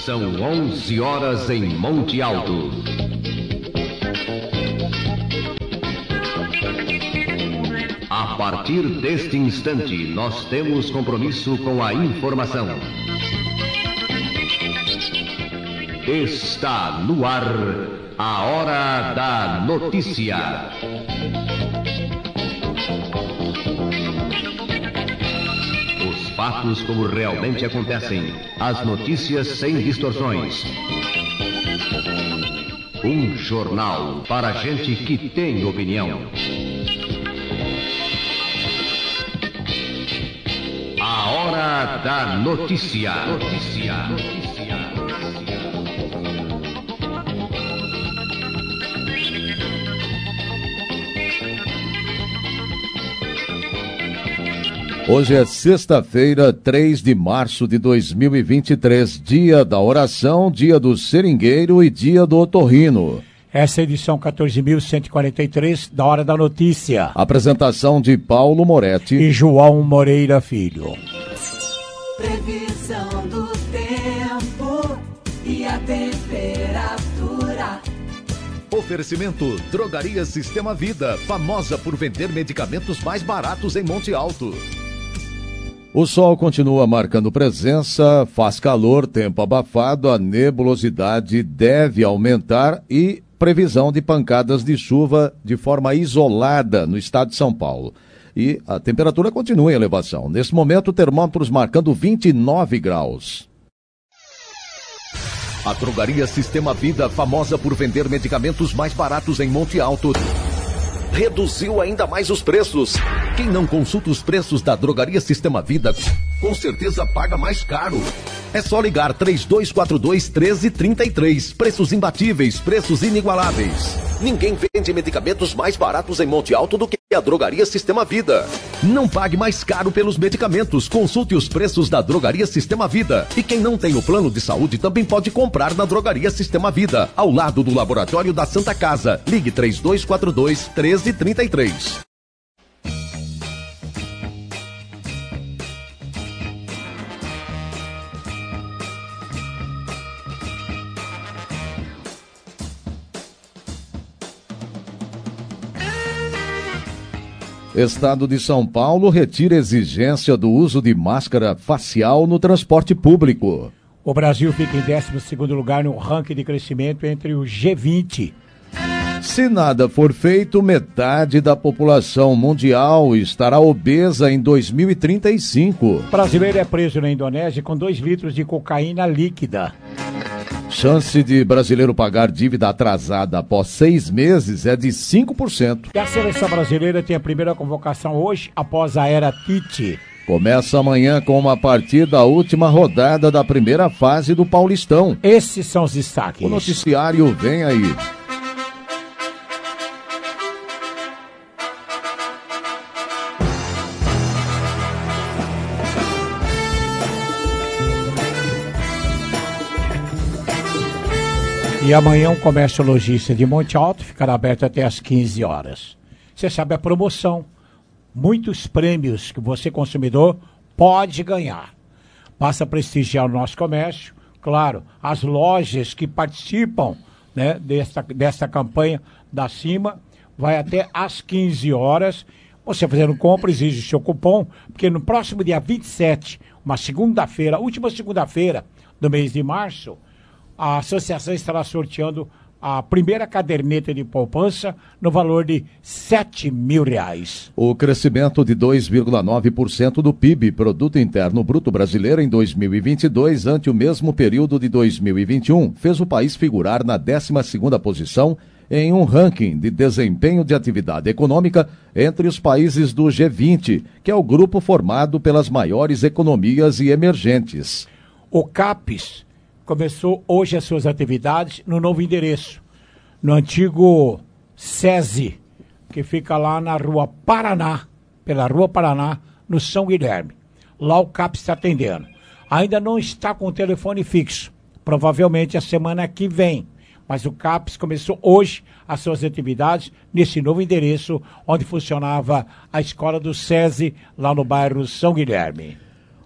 São 11 horas em Monte Alto. A partir deste instante, nós temos compromisso com a informação. Está no ar a Hora da Notícia. Os fatos como realmente acontecem, as notícias sem distorções. Um jornal para gente que tem opinião. A Hora da Notícia. Hoje é sexta-feira, 3 de março de 2023, dia da oração, dia do seringueiro e dia do otorrino. Essa é a edição 14.143 da Hora da Notícia. Apresentação de Paulo Moretti e João Moreira Filho. Previsão do tempo e a temperatura. Oferecimento Drogaria Sistema Vida, famosa por vender medicamentos mais baratos em Monte Alto. O sol continua marcando presença, faz calor, tempo abafado, a nebulosidade deve aumentar e previsão de pancadas de chuva de forma isolada no estado de São Paulo. E a temperatura continua em elevação. Nesse momento, termômetros marcando 29 graus. A Drogaria Sistema Vida, famosa por vender medicamentos mais baratos em Monte Alto, reduziu ainda mais os preços. Quem não consulta os preços da Drogaria Sistema Vida, com certeza paga mais caro. É só ligar 3242-1333. Preços imbatíveis, preços inigualáveis. Ninguém vende medicamentos mais baratos em Monte Alto do que a Drogaria Sistema Vida. Não pague mais caro pelos medicamentos. Consulte os preços da Drogaria Sistema Vida. E quem não tem o plano de saúde também pode comprar na Drogaria Sistema Vida, ao lado do Laboratório da Santa Casa. Ligue 3242-1333. Estado de São Paulo retira exigência do uso de máscara facial no transporte público. O Brasil fica em 12º lugar no ranking de crescimento entre o G20. Se nada for feito, metade da população mundial estará obesa em 2035. Brasileiro é preso na Indonésia com 2 litros de cocaína líquida. Chance de brasileiro pagar dívida atrasada após 6 meses é de 5%. E a seleção brasileira tem a primeira convocação hoje, após a era Tite. Começa amanhã com uma partida, a última rodada da primeira fase do Paulistão. Esses são os destaques. O noticiário vem aí. E amanhã o comércio lojista de Monte Alto ficará aberto até às 15 horas. Você sabe a promoção. Muitos prêmios que você, consumidor, pode ganhar. Basta prestigiar o nosso comércio. Claro, as lojas que participam, né, desta campanha da CIMA, vai até às 15 horas. Você fazendo compra, exige o seu cupom, porque no próximo dia 27, uma segunda-feira, última segunda-feira do mês de março, a associação estará sorteando a primeira caderneta de poupança no valor de R$7 mil. O crescimento de 2,9% do PIB, Produto Interno Bruto Brasileiro, em 2022, ante o mesmo período de 2021, fez o país figurar na 12ª posição em um ranking de desempenho de atividade econômica entre os países do G20, que é o grupo formado pelas maiores economias e emergentes. O CAPES começou hoje as suas atividades no novo endereço, no antigo SESI, que fica lá na Rua Paraná, pela Rua Paraná, no São Guilherme. Lá o CAPES está atendendo. Ainda não está com o telefone fixo, provavelmente a semana que vem, mas o CAPES começou hoje as suas atividades nesse novo endereço, onde funcionava a escola do SESI, lá no bairro São Guilherme.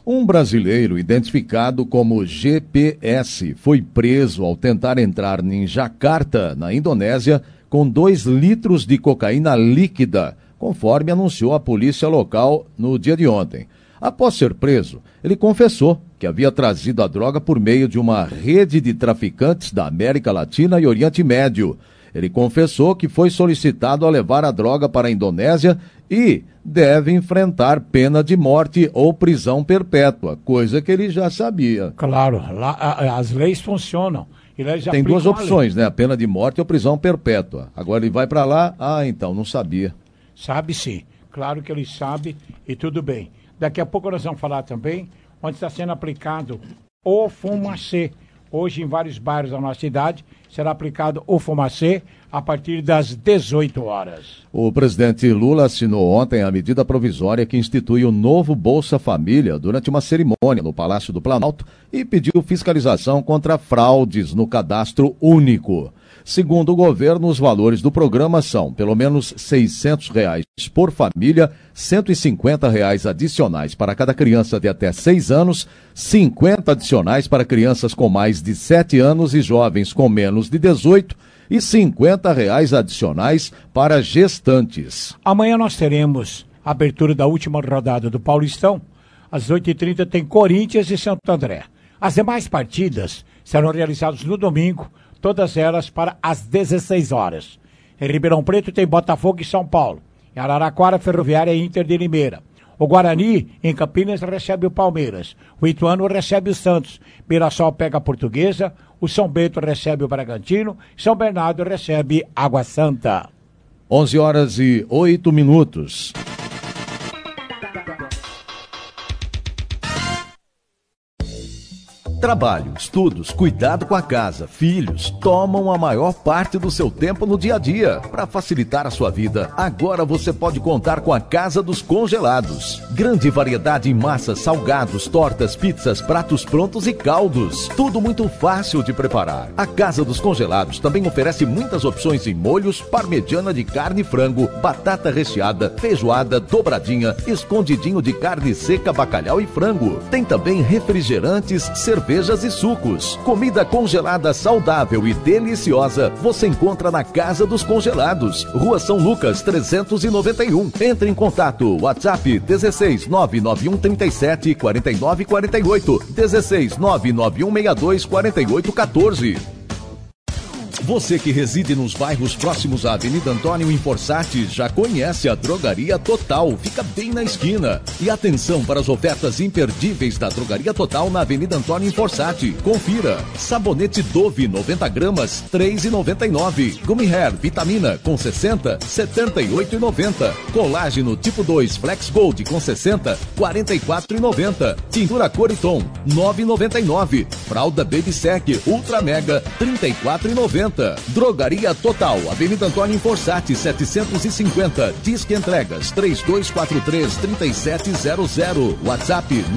Um brasileiro identificado como GPS foi preso ao tentar entrar em Jakarta, na Indonésia, com 2 litros de cocaína líquida, conforme anunciou a polícia local no dia de ontem. Após ser preso, ele confessou que havia trazido a droga por meio de uma rede de traficantes da América Latina e Oriente Médio. Ele confessou que foi solicitado a levar a droga para a Indonésia e deve enfrentar pena de morte ou prisão perpétua, coisa que ele já sabia. Claro, lá, as leis funcionam. Tem 2 opções, né? A pena de morte ou prisão perpétua. Agora ele vai para lá, então, não sabia. Sabe sim, claro que ele sabe e tudo bem. Daqui a pouco nós vamos falar também onde está sendo aplicado o fumacê. Hoje, em vários bairros da nossa cidade, será aplicado o fumacê a partir das 18 horas. O presidente Lula assinou ontem a medida provisória que institui o novo Bolsa Família durante uma cerimônia no Palácio do Planalto e pediu fiscalização contra fraudes no cadastro único. Segundo o governo, os valores do programa são pelo menos R$ 600 por família, R$ 150 adicionais para cada criança de até 6 anos, 50 adicionais para crianças com mais de 7 anos e jovens com menos de 18 e R$ 50 adicionais para gestantes. Amanhã nós teremos a abertura da última rodada do Paulistão. Às 8h30 tem Corinthians e Santo André. As demais partidas serão realizadas no domingo, todas elas para as 16 horas. Em Ribeirão Preto tem Botafogo e São Paulo. Em Araraquara, Ferroviária e Inter de Limeira. O Guarani, em Campinas, recebe o Palmeiras. O Ituano recebe o Santos. Mirassol pega a Portuguesa. O São Bento recebe o Bragantino. São Bernardo recebe Água Santa. 11h08. Trabalho, estudos, cuidado com a casa, filhos, tomam a maior parte do seu tempo no dia a dia. Para facilitar a sua vida, agora você pode contar com a Casa dos Congelados. Grande variedade em massas, salgados, tortas, pizzas, pratos prontos e caldos. Tudo muito fácil de preparar. A Casa dos Congelados também oferece muitas opções em molhos, parmegiana de carne e frango, batata recheada, feijoada, dobradinha, escondidinho de carne seca, bacalhau e frango. Tem também refrigerantes, cervejas e sucos. Comida congelada saudável e deliciosa você encontra na Casa dos Congelados, Rua São Lucas 391. Entre em contato, WhatsApp 16 991 37 49 48, 16 991 62 48 14. Você que reside nos bairros próximos à Avenida Antônio em Forssati já conhece a Drogaria Total, fica bem na esquina. E atenção para as ofertas imperdíveis da Drogaria Total na Avenida Antônio em Forssati. Confira: sabonete Dove 90 gramas, R$ 3,99. Gummy Hair Vitamina com 60, R$ 78,90. Colágeno tipo 2 Flex Gold com 60, R$ 44,90. Tintura Coriton, R$ 9,99. Fralda Baby Sec Ultra Mega, R$ 34,90. Drogaria Total, Avenida Antônio Forssati 750. Disque entregas 3243-3700. WhatsApp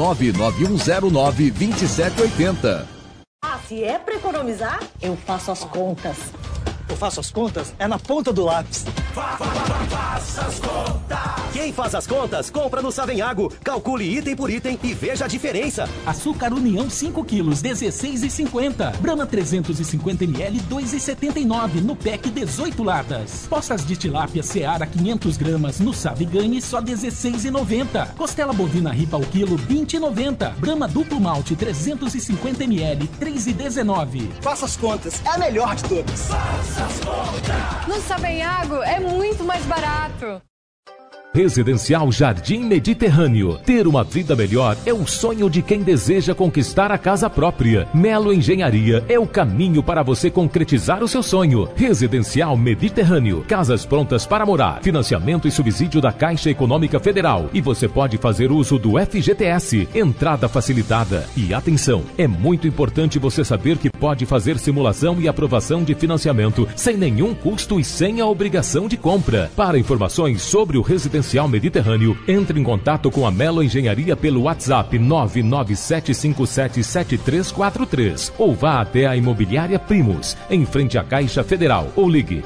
99109-2780. Ah, se é pra economizar, eu faço as contas. Eu faço as contas é na ponta do lápis. Faça as contas. Quem faz as contas, compra no Savenhago. Calcule item por item e veja a diferença. Açúcar União 5 quilos, R$16,50. Brahma 350 ml, R$2,79. No PEC, 18 latas. Poças de tilápia Seara 500 gramas. No Sabe Ganhe, só R$16,90. Costela bovina ripa ao quilo, R$20,90. Brahma duplo malte 350 ml, R$3,19. Faça as contas, é a melhor de todas. Faça as contas. No Savenhago é muito mais barato. Residencial Jardim Mediterrâneo. Ter uma vida melhor é o sonho de quem deseja conquistar a casa própria. Melo Engenharia é o caminho para você concretizar o seu sonho. Residencial Mediterrâneo. Casas prontas para morar. Financiamento e subsídio da Caixa Econômica Federal. E você pode fazer uso do FGTS. Entrada facilitada. E atenção, é muito importante você saber que pode fazer simulação e aprovação de financiamento sem nenhum custo e sem a obrigação de compra. Para informações sobre o Residencial Mediterrâneo, entre em contato com a Melo Engenharia pelo WhatsApp 997577343 ou vá até a Imobiliária Primus, em frente à Caixa Federal, ou ligue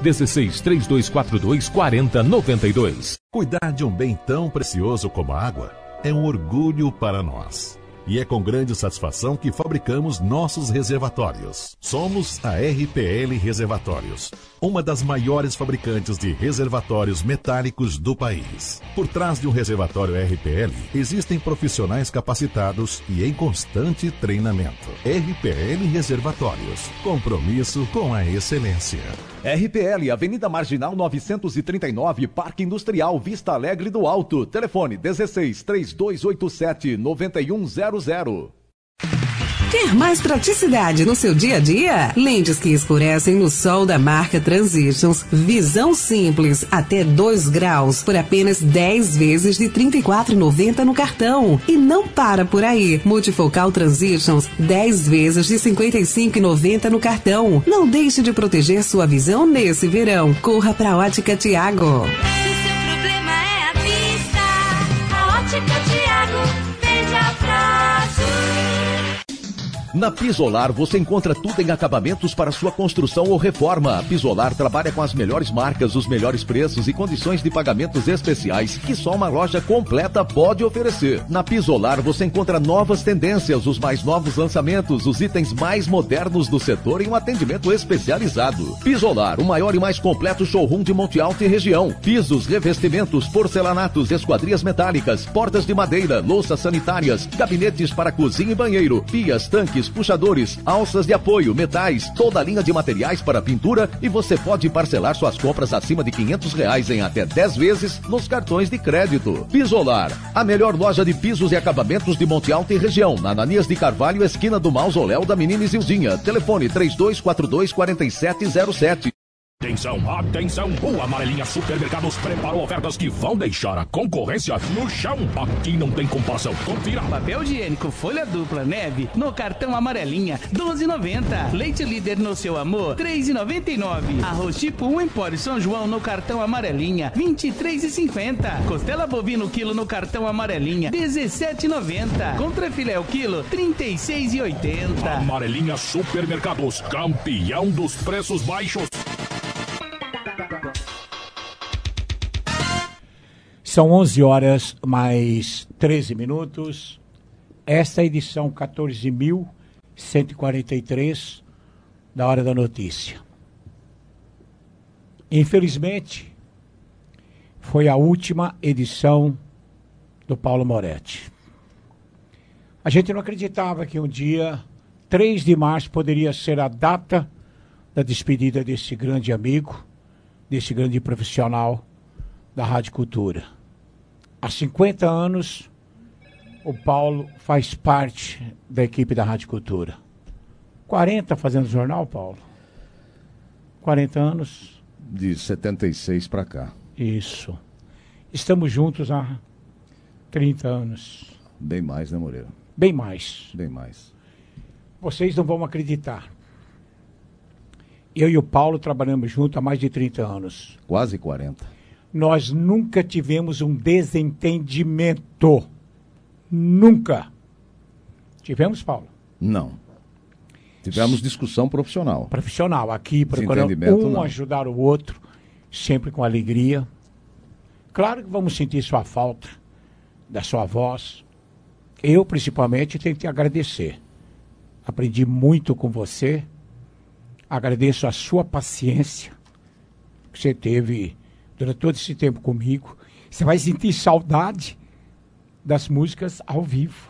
1632424092. Cuidar de um bem tão precioso como a água é um orgulho para nós. e é com grande satisfação que fabricamos nossos reservatórios. Somos a RPL Reservatórios, uma das maiores fabricantes de reservatórios metálicos do país. Por trás de um reservatório RPL, existem profissionais capacitados e em constante treinamento. RPL Reservatórios, compromisso com a excelência. RPL, Avenida Marginal 939, Parque Industrial, Vista Alegre do Alto. Telefone 16-3287-9100. Quer mais praticidade no seu dia a dia? Lentes que escurecem no sol da marca Transitions. Visão simples, até 2 graus, por apenas 10 vezes de R$ 34,90 no cartão. E não para por aí. Multifocal Transitions, 10 vezes de R$ 55,90 no cartão. Não deixe de proteger sua visão nesse verão. Corra pra Ótica Tiago. Se o seu problema é a vista, a Ótica Tiago vende a prazo. Na Pisolar você encontra tudo em acabamentos para sua construção ou reforma. A Pisolar trabalha com as melhores marcas, os melhores preços e condições de pagamentos especiais que só uma loja completa pode oferecer. Na Pisolar você encontra novas tendências, os mais novos lançamentos, os itens mais modernos do setor e um atendimento especializado. Pisolar, o maior e mais completo showroom de Monte Alto e região. Pisos, revestimentos, porcelanatos, esquadrias metálicas, portas de madeira, louças sanitárias, gabinetes para cozinha e banheiro, pias, tanques, puxadores, alças de apoio, metais, toda a linha de materiais para pintura e você pode parcelar suas compras acima de R$500 em até 10 vezes nos cartões de crédito. Pisolar, a melhor loja de pisos e acabamentos de Monte Alto e região, na Ananias de Carvalho, esquina do Mausoléu da Menina Isildinha. Telefone 3242-4707. Atenção, atenção! O Amarelinha Supermercados preparou ofertas que vão deixar a concorrência no chão. Aqui não tem comparação. Confira. Papel higiênico folha dupla neve no cartão Amarelinha, R$12,90. Leite Líder no seu amor, R$3,99. Arroz tipo 1 Empório São João no cartão Amarelinha, R$23,50. Costela bovino quilo no cartão Amarelinha, R$17,90. Contrafilé o quilo, R$36,80. Amarelinha Supermercados, campeão dos preços baixos. São 11 horas mais 13 minutos. Esta é a edição 14.143 da Hora da Notícia. Infelizmente, foi a última edição do Paulo Moretti. A gente não acreditava que um dia, 3 de março, poderia ser a data da despedida desse grande amigo, desse grande profissional da Rádio Cultura. Há 50 anos, o Paulo faz parte da equipe da Rádio Cultura. 40 fazendo jornal, Paulo? 40 anos? De 76 para cá. Isso. Estamos juntos há 30 anos. Bem mais, né, Moreira? Bem mais. Bem mais. Vocês não vão acreditar. Eu e o Paulo trabalhamos juntos há mais de 30 anos. Quase 40. Nós nunca tivemos um desentendimento. Nunca. Tivemos, Paulo? Não. Tivemos discussão profissional. Profissional, aqui, procurando ajudar o outro, sempre com alegria. Claro que vamos sentir sua falta, da sua voz. Eu, principalmente, tenho que te agradecer. Aprendi muito com você. Agradeço a sua paciência que você teve durante todo esse tempo comigo. Você vai sentir saudade das músicas ao vivo.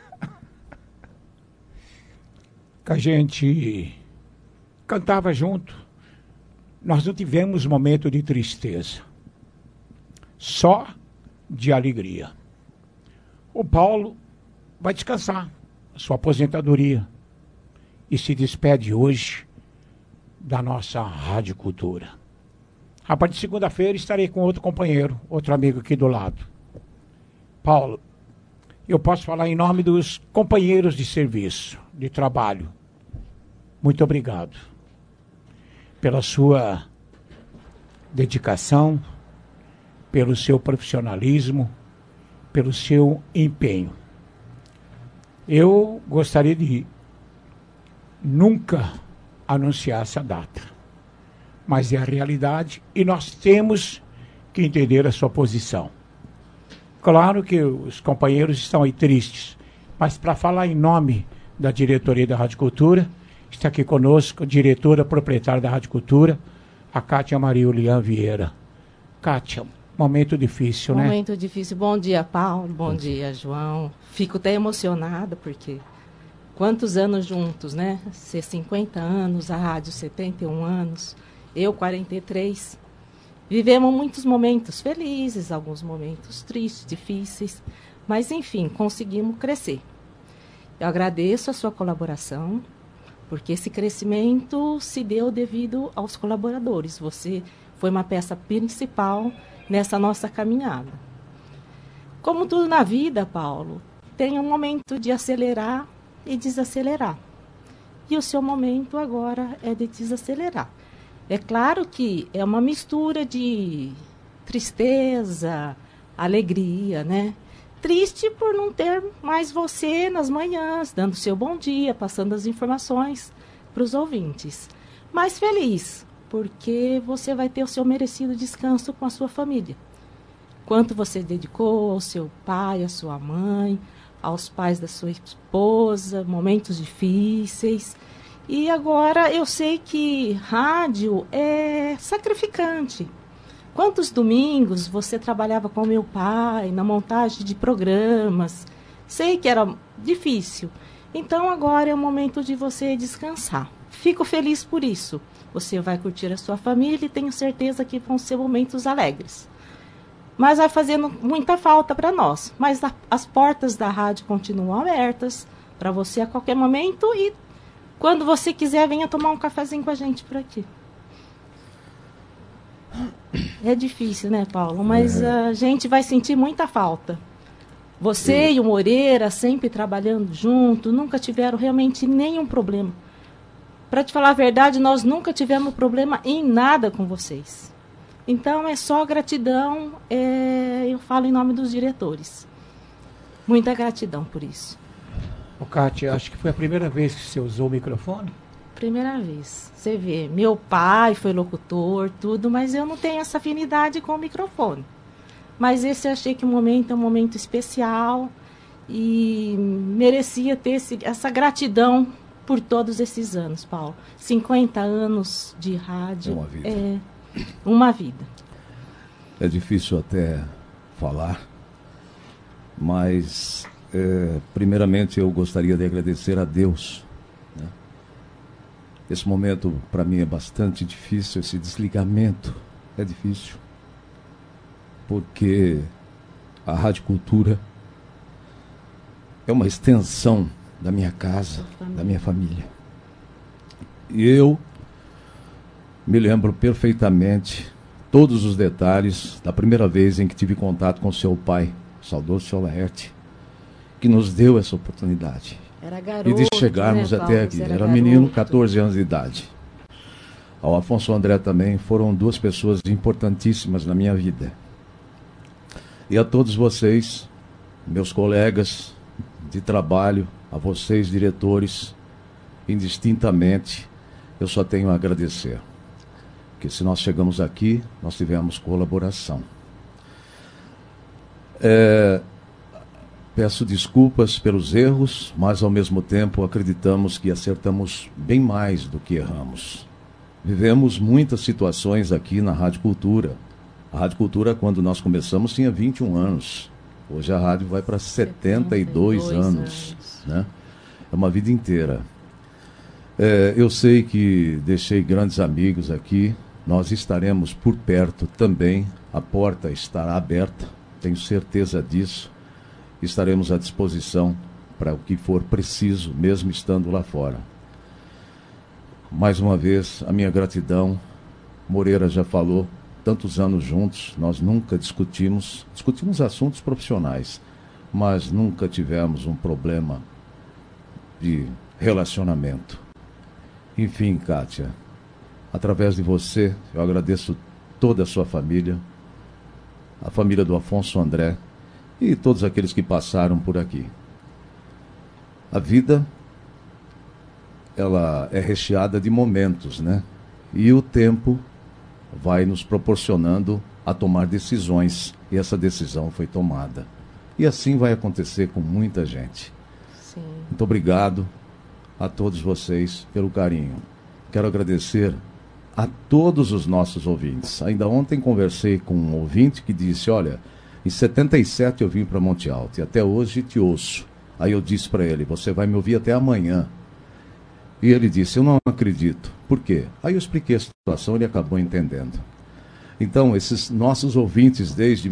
Que a gente cantava junto. Nós não tivemos momento de tristeza. Só de alegria. O Paulo vai descansar. Sua aposentadoria. E se despede hoje da nossa Rádio Cultura. A partir de segunda-feira estarei com outro companheiro, outro amigo aqui do lado. Paulo, eu posso falar em nome dos companheiros de serviço, de trabalho. Muito obrigado pela sua dedicação, pelo seu profissionalismo, pelo seu empenho. Eu gostaria de nunca anunciar essa data. Mas é a realidade e nós temos que entender a sua posição. Claro que os companheiros estão aí tristes Mas para falar em nome da diretoria da Rádio Cultura, está aqui conosco a diretora proprietária da Rádio Cultura, a Kátia Maria Ulian Vieira. Kátia, momento difícil, né? Momento difícil. Bom dia, Paulo. Bom dia, João. Fico até emocionada, porque quantos anos juntos, né? 50 anos, a rádio 71 anos, eu 43. Vivemos muitos momentos felizes, alguns momentos tristes, difíceis, mas enfim, conseguimos crescer. Eu agradeço a sua colaboração, porque esse crescimento se deu devido aos colaboradores. Você foi uma peça principal nessa nossa caminhada. Como tudo na vida, Paulo, tem um momento de acelerar e desacelerar. E o seu momento agora é de desacelerar. É claro que é uma mistura de tristeza, alegria, né? Triste por não ter mais você nas manhãs, dando seu bom dia, passando as informações para os ouvintes. Mas feliz, porque você vai ter o seu merecido descanso com a sua família. Quanto você dedicou ao seu pai, à sua mãe, aos pais da sua esposa, momentos difíceis. E agora eu sei que rádio é sacrificante. Quantos domingos você trabalhava com meu pai na montagem de programas? Sei que era difícil. Então agora é o momento de você descansar. Fico feliz por isso. Você vai curtir a sua família e tenho certeza que vão ser momentos alegres. Mas vai fazendo muita falta para nós. Mas as portas da rádio continuam abertas para você a qualquer momento e quando você quiser, venha tomar um cafezinho com a gente por aqui. É difícil, né, Paulo? Mas a gente vai sentir muita falta. Você e o Moreira sempre trabalhando junto, nunca tiveram realmente nenhum problema. Para te falar a verdade, nós nunca tivemos problema em nada com vocês. Então, é só gratidão, eu falo em nome dos diretores. Muita gratidão por isso. Ô, Kátia, acho que foi a primeira vez que você usou o microfone? Primeira vez. Você vê, meu pai foi locutor, tudo, mas eu não tenho essa afinidade com o microfone. Mas esse eu achei que o momento é um momento especial e merecia ter essa gratidão por todos esses anos, Paulo. 50 anos de rádio. É uma vida. É uma vida. É difícil até falar, mas primeiramente eu gostaria de agradecer a Deus, né? Esse momento para mim é bastante difícil, esse desligamento é difícil, porque a Rádio Cultura é uma extensão da minha casa, da minha família. E eu me lembro perfeitamente todos os detalhes da primeira vez em que tive contato com seu pai, o saudoso seu Laerte, que nos deu essa oportunidade. Era garoto, e de chegarmos, né, até aqui. Era menino, 14 anos de idade. Ao Afonso André também foram duas pessoas importantíssimas na minha vida. E a todos vocês, meus colegas de trabalho, a vocês, diretores, indistintamente, eu só tenho a agradecer. Porque se nós chegamos aqui, nós tivemos colaboração. Peço desculpas pelos erros, mas ao mesmo tempo acreditamos que acertamos bem mais do que erramos. Vivemos muitas situações aqui na Rádio Cultura. A Rádio Cultura, quando nós começamos, tinha 21 anos. Hoje a rádio vai para 72 anos. Né? É uma vida inteira. Eu sei que deixei grandes amigos aqui. Nós estaremos por perto também. A porta estará aberta, tenho certeza disso. Estaremos à disposição para o que for preciso, mesmo estando lá fora. Mais uma vez, a minha gratidão. Moreira já falou, tantos anos juntos, nós nunca discutimos assuntos profissionais, mas nunca tivemos um problema de relacionamento. Enfim, Kátia, através de você, eu agradeço toda a sua família, a família do Afonso André, e todos aqueles que passaram por aqui. A vida, ela é recheada de momentos, né? E o tempo vai nos proporcionando a tomar decisões. E essa decisão foi tomada. E assim vai acontecer com muita gente. Muito obrigado a todos vocês pelo carinho. Quero agradecer a todos os nossos ouvintes. Ainda ontem conversei com um ouvinte que disse, olha, em 77 eu vim para Monte Alto e até hoje te ouço. Aí eu disse para ele, você vai me ouvir até amanhã. E ele disse, eu não acredito. Por quê? Aí eu expliquei a situação e ele acabou entendendo. Então, esses nossos ouvintes desde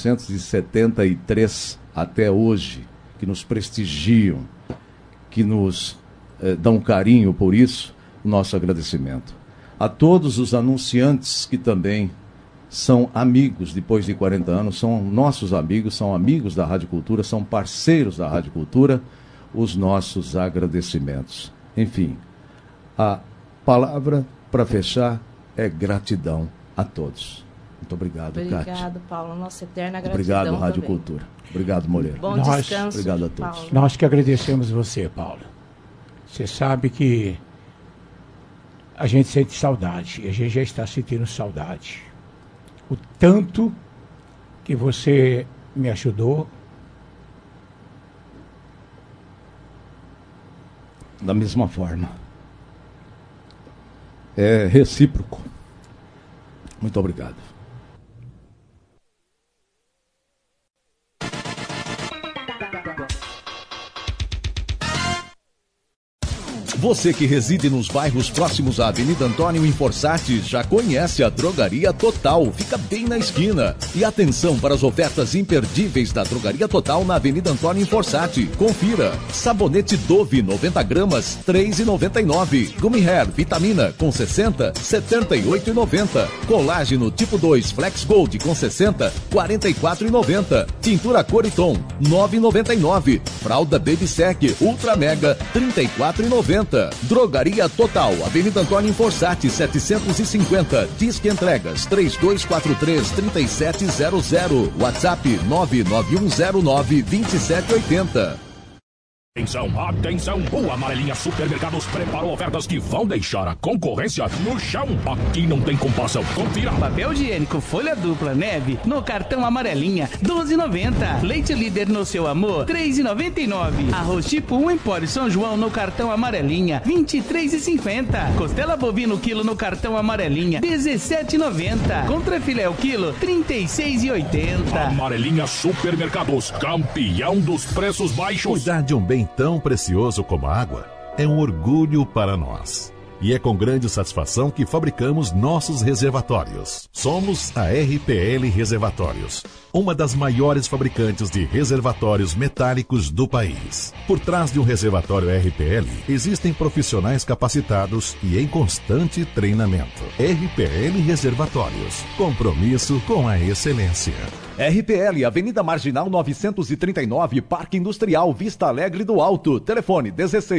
1973 até hoje, que nos prestigiam, que nos dão carinho por isso, o nosso agradecimento. A todos os anunciantes que também são amigos depois de 40 anos, são nossos amigos, são amigos da Rádio Cultura, são parceiros da Rádio Cultura, os nossos agradecimentos. Enfim, a palavra para fechar é gratidão a todos. Muito obrigado, Cátia. Obrigado, Paulo. Nossa eterna gratidão. Obrigado, Rádio também. Cultura. Obrigado, Moreira. Bom descanso. Obrigado a todos. Paulo. Nós que agradecemos você, Paulo. Você sabe que a gente sente saudade. E a gente já está sentindo saudade. O tanto que você me ajudou. Da mesma forma. É recíproco. Muito obrigado. Você que reside nos bairros próximos à Avenida Antônio em Forssati já conhece a Drogaria Total, fica bem na esquina. E atenção para as ofertas imperdíveis da Drogaria Total na Avenida Antônio em Forssati. Confira: sabonete Dove 90 gramas, R$ 3,99. Gummy Hair Vitamina com 60, R$ 78,90. Colágeno tipo 2 Flex Gold com 60, R$ 44,90. Tintura Coriton, R$ 9,99. Fralda Baby Sec Ultra Mega, R$ 34,90. Drogaria Total, Avenida Antônio em Forssati, 750. Disque entregas 3243-3700. WhatsApp 99109-2780. Atenção, atenção! O Amarelinha Supermercados preparou ofertas que vão deixar a concorrência no chão. Aqui não tem comparação. Confira. Papel higiênico folha dupla neve no cartão Amarelinha, R$ 12,90. Leite Líder no seu amor, R$ 3,99. Arroz tipo 1 Empório São João no cartão Amarelinha, R$ 23,50. Costela bovino quilo no cartão Amarelinha, R$ 17,90. Contrafilé o quilo, R$ 36,80. Amarelinha Supermercados, campeão dos preços baixos. Cuidar de um bem tão precioso como a água é um orgulho para nós. E é com grande satisfação que fabricamos nossos reservatórios. Somos a RPL Reservatórios, uma das maiores fabricantes de reservatórios metálicos do país. Por trás de um reservatório RPL, existem profissionais capacitados e em constante treinamento. RPL Reservatórios, compromisso com a excelência. RPL, Avenida Marginal 939, Parque Industrial, Vista Alegre do Alto. Telefone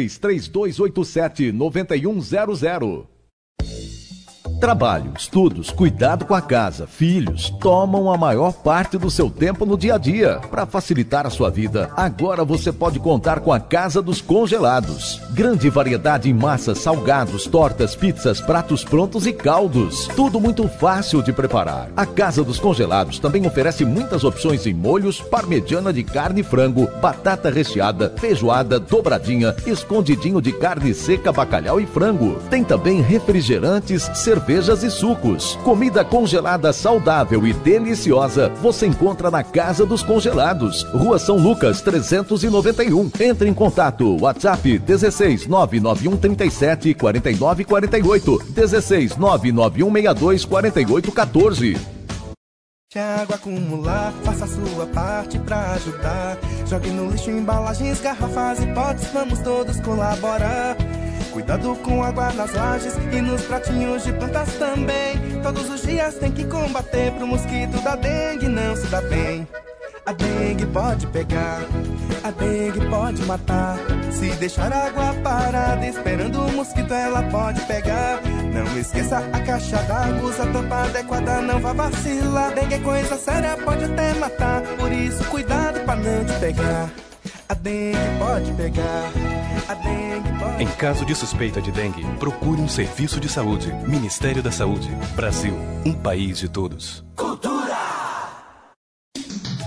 16-3287-9100. Trabalho, estudos, cuidado com a casa, filhos, tomam a maior parte do seu tempo no dia a dia. Para facilitar a sua vida, agora você pode contar com a Casa dos Congelados. Grande variedade em massas, salgados, tortas, pizzas, pratos prontos e caldos. Tudo muito fácil de preparar. A Casa dos Congelados também oferece muitas opções em molhos, parmegiana de carne e frango, batata recheada, feijoada, dobradinha, escondidinho de carne seca, bacalhau e frango. Tem também refrigerantes, cervejas e sucos. Comida congelada saudável e deliciosa você encontra na Casa dos Congelados, Rua São Lucas 391. Entre em contato, WhatsApp 16 991 37 49 48, 16 991 62 48 14. Se a água acumular, faça a sua parte pra ajudar. Jogue no lixo embalagens, garrafas e potes, vamos todos colaborar. Cuidado com água nas lajes e nos pratinhos de plantas também. Todos os dias tem que combater pro mosquito da dengue não se dá bem. A dengue pode pegar, a dengue pode matar. Se deixar a água parada esperando o mosquito ela pode pegar. Não esqueça a caixa d'água, usa a tampa adequada, não vá vacilar. Dengue é coisa séria, pode até matar, por isso cuidado pra não te pegar. A dengue pode pegar, a dengue pode... Em caso de suspeita de dengue, procure um serviço de saúde. Ministério da Saúde. Brasil, um país de todos. Cultura!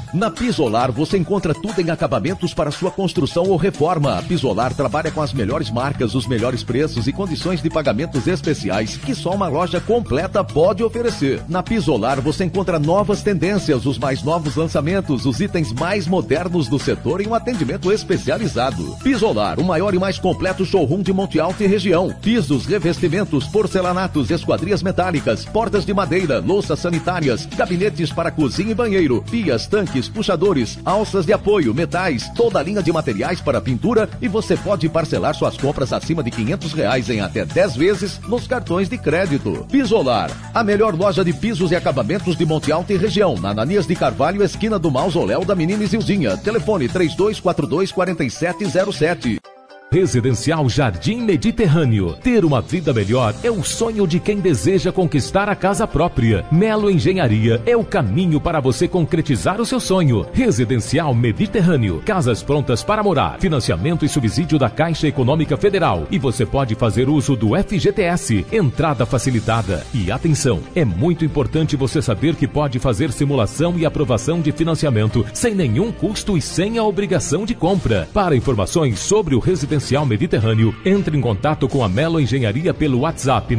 Na Pisolar você encontra tudo em acabamentos para sua construção ou reforma. A Pisolar trabalha com as melhores marcas, os melhores preços e condições de pagamentos especiais que só uma loja completa pode oferecer. Na Pisolar você encontra novas tendências, os mais novos lançamentos, os itens mais modernos do setor e um atendimento especializado. Pisolar, o maior e mais completo showroom de Monte Alto e região. Pisos, revestimentos, porcelanatos, esquadrias metálicas, portas de madeira, louças sanitárias, gabinetes para cozinha e banheiro, pias, tanques, puxadores, alças de apoio, metais, toda a linha de materiais para pintura e você pode parcelar suas compras acima de R$500 em até 10 vezes nos cartões de crédito. Pisolar, a melhor loja de pisos e acabamentos de Monte Alto e região, na Ananias de Carvalho, esquina do Mausoléu da Menina Isilzinha. Telefone 3242-4707. Residencial Jardim Mediterrâneo. Ter uma vida melhor é o sonho de quem deseja conquistar a casa própria. Melo Engenharia é o caminho para você concretizar o seu sonho. Residencial Mediterrâneo. Casas prontas para morar. Financiamento e subsídio da Caixa Econômica Federal. E você pode fazer uso do FGTS. Entrada facilitada. E atenção, é muito importante você saber que pode fazer simulação e aprovação de financiamento sem nenhum custo e sem a obrigação de compra. Para informações sobre o Residencial Mediterrâneo, entre em contato com a Melo Engenharia pelo WhatsApp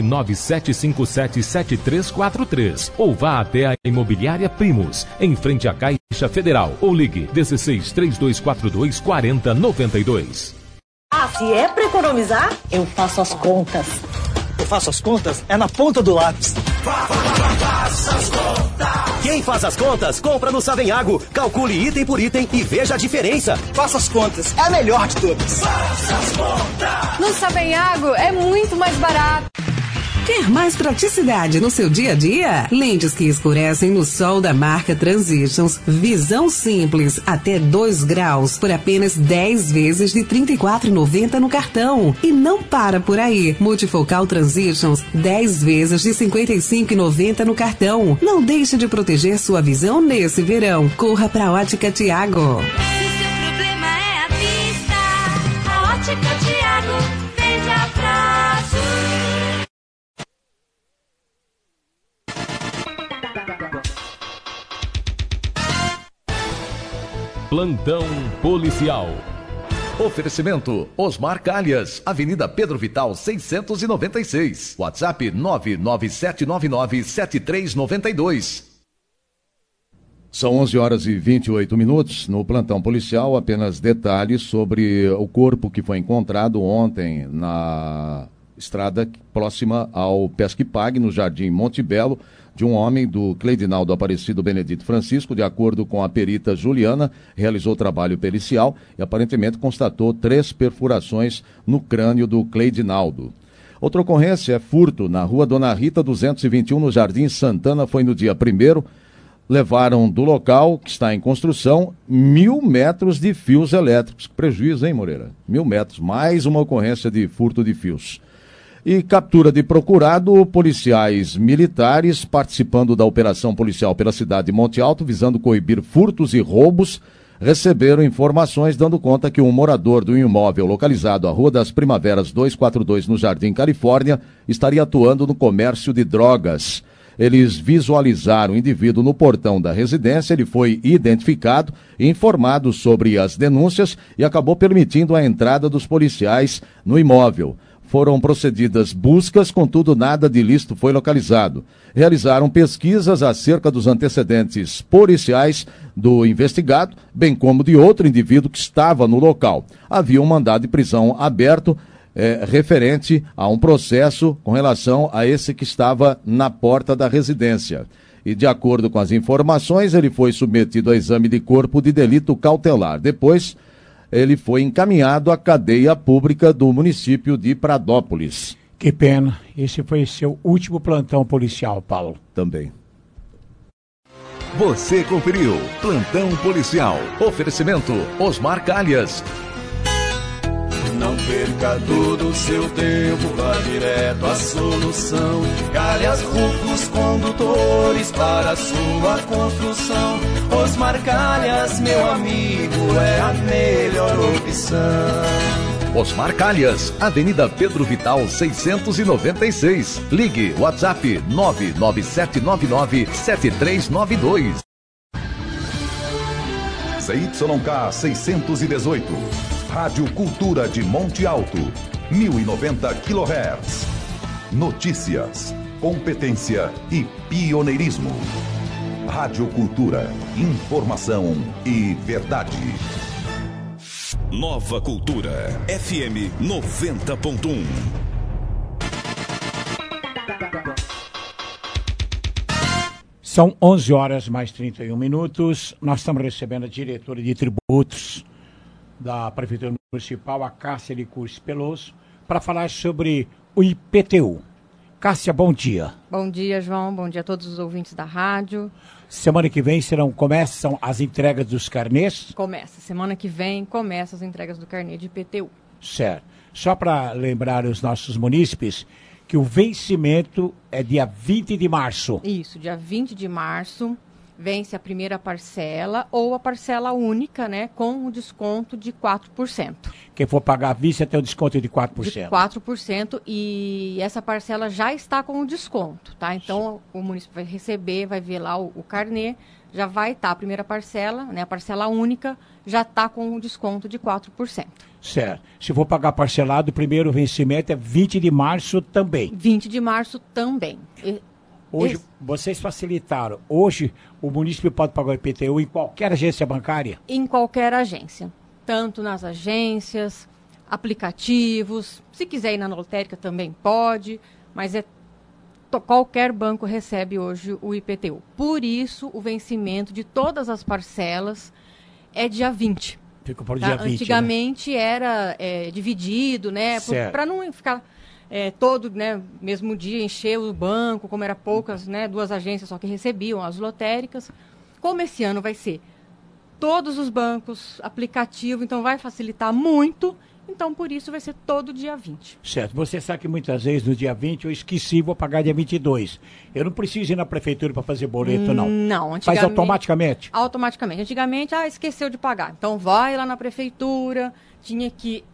997577343 ou vá até a Imobiliária Primos, em frente à Caixa Federal, ou ligue 16-3242-4092. Ah, se é pra economizar, eu faço as contas. Eu faço as contas é na ponta do lápis. Faça as contas. Quem faz as contas, compra no Savenhago. Calcule item por item e veja a diferença. Faça as contas, é a melhor de todas. Faça as contas. No Savenhago é muito mais barato. Quer mais praticidade no seu dia a dia? Lentes que escurecem no sol da marca Transitions. Visão simples, até 2 graus, por apenas 10 vezes de R$ 34,90 no cartão. E não para por aí. Multifocal Transitions, 10 vezes de R$ 55,90 no cartão. Não deixe de proteger sua visão nesse verão. Corra pra Ótica Tiago. Se seu problema é a vista, a Ótica Tiago vende a prazo. Plantão policial. Oferecimento Osmar Calhas, Avenida Pedro Vital 696. WhatsApp 997997392. São 11h28. No plantão policial, apenas detalhes sobre o corpo que foi encontrado ontem na estrada próxima ao Pesque-Pague, no Jardim Monte Belo, de um homem do Cleidinaldo Aparecido Benedito Francisco. De acordo com a perita Juliana, realizou trabalho pericial e aparentemente constatou 3 perfurações no crânio do Cleidinaldo. Outra ocorrência é furto na Rua Dona Rita 221, no Jardim Santana. Foi no dia 1º. Levaram do local, que está em construção, 1.000 metros de fios elétricos. Que prejuízo, hein, Moreira? 1.000 metros, mais uma ocorrência de furto de fios. E captura de procurado, policiais militares participando da operação policial pela cidade de Monte Alto, visando coibir furtos e roubos, receberam informações dando conta que um morador do imóvel localizado à Rua das Primaveras 242, no Jardim Califórnia, estaria atuando no comércio de drogas. Eles visualizaram o indivíduo no portão da residência, ele foi identificado, informado sobre as denúncias e acabou permitindo a entrada dos policiais no imóvel. Foram procedidas buscas, contudo nada de ilícito foi localizado. Realizaram pesquisas acerca dos antecedentes policiais do investigado, bem como de outro indivíduo que estava no local. Havia um mandado de prisão aberto referente a um processo com relação a esse que estava na porta da residência. E de acordo com as informações, ele foi submetido a exame de corpo de delito cautelar. Depois, ele foi encaminhado à cadeia pública do município de Pradópolis. Que pena. Esse foi seu último plantão policial, Paulo. Também. Você conferiu Plantão Policial. Oferecimento Osmar Calhas. Não perca todo o seu tempo, vá direto à solução. Calhas Rufos Condutores para a sua construção. Osmar Calhas, meu amigo, é a melhor opção. Osmar Calhas, Avenida Pedro Vital 696. Ligue WhatsApp 997997392. ZYK 618. Rádio Cultura de Monte Alto, 1090 kHz. Notícias, competência e pioneirismo. Rádio Cultura, informação e verdade. Nova Cultura, FM 90.1. São 11 horas mais 31 minutos. Nós estamos recebendo a diretora de tributos da Prefeitura Municipal, a Cássia Licursi Peloso, para falar sobre o IPTU. Cássia, bom dia. Bom dia, João. Bom dia a todos os ouvintes da rádio. Semana que vem começam as entregas dos carnês? Começa. Semana que vem começam as entregas do carnê de IPTU. Certo. Só para lembrar os nossos munícipes que o vencimento é dia 20 de março. Isso, dia 20 de março vence a primeira parcela ou a parcela única, né, com o desconto de 4%. Quem for pagar à vista tem um desconto de 4%. De 4% e essa parcela já está com o desconto, tá? Então o município vai receber, vai ver lá o carnê, já vai estar a primeira parcela, né, a parcela única, já está com o desconto de 4%. Certo. Se for pagar parcelado, o primeiro vencimento é 20 de março também. 20 de março também. Hoje, vocês facilitaram. Hoje, o município pode pagar o IPTU em qualquer agência bancária? Em qualquer agência. Tanto nas agências, aplicativos. Se quiser ir na lotérica também pode, mas qualquer banco recebe hoje o IPTU. Por isso, o vencimento de todas as parcelas é dia 20. Fica por dia 20, antigamente, né? Era dividido, né? Para não ficar todo, né, mesmo dia, encher o banco, como era poucas, né? 2 agências só que recebiam, as lotéricas. Como esse ano vai ser todos os bancos, aplicativo, então vai facilitar muito. Então, por isso, vai ser todo dia 20. Certo. Você sabe que muitas vezes no dia 20 eu esqueci, vou pagar dia 22. Eu não preciso ir na prefeitura para fazer boleto, não. Não, antigamente... Faz automaticamente? Automaticamente. Antigamente, esqueceu de pagar. Então, vai lá na prefeitura, tinha que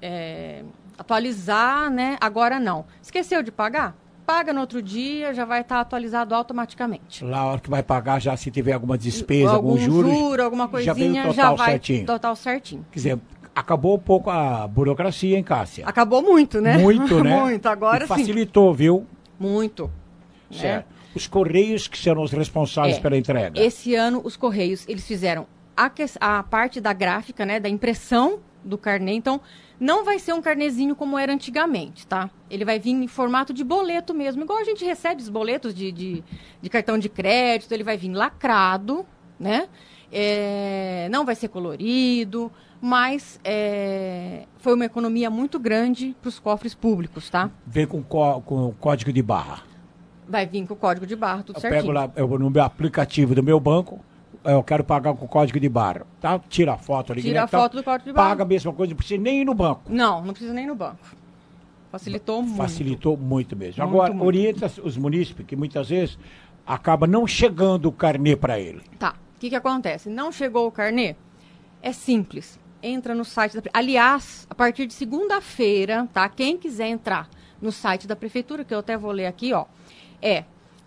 atualizar, né? Agora não. Esqueceu de pagar? Paga no outro dia, já vai estar atualizado automaticamente. Lá, a hora que vai pagar, já se tiver alguma despesa, algum juro, alguma coisinha, já vem o total certinho. Total certinho. Quer dizer, acabou um pouco a burocracia, hein, Cássia? Acabou muito, né? Muito, né? Muito, agora sim. Facilitou, viu? Muito. Certo. Os Correios que serão os responsáveis pela entrega. Esse ano, os Correios, eles fizeram a parte da gráfica, né? Da impressão do carnê. Então, não vai ser um carnezinho como era antigamente, tá? Ele vai vir em formato de boleto mesmo. Igual a gente recebe os boletos de cartão de crédito. Ele vai vir lacrado, né? Não vai ser colorido, mas foi uma economia muito grande para os cofres públicos, tá? Vem com código de barra. Vai vir com o código de barra, tudo certinho. Pego lá no meu aplicativo do meu banco, eu quero pagar com o código de barra, tá? Tira a foto ali. Tira a foto do código de barra. Paga a mesma coisa, não precisa nem ir no banco. Não precisa nem ir no banco. Facilitou muito. Facilitou muito mesmo. Agora, orienta os munícipes, que muitas vezes acaba não chegando o carnê para ele. Tá. O que acontece? Não chegou o carnê? É simples. Entra no site da... Aliás, a partir de segunda-feira, tá? Quem quiser entrar no site da prefeitura, que eu até vou ler aqui, ó, é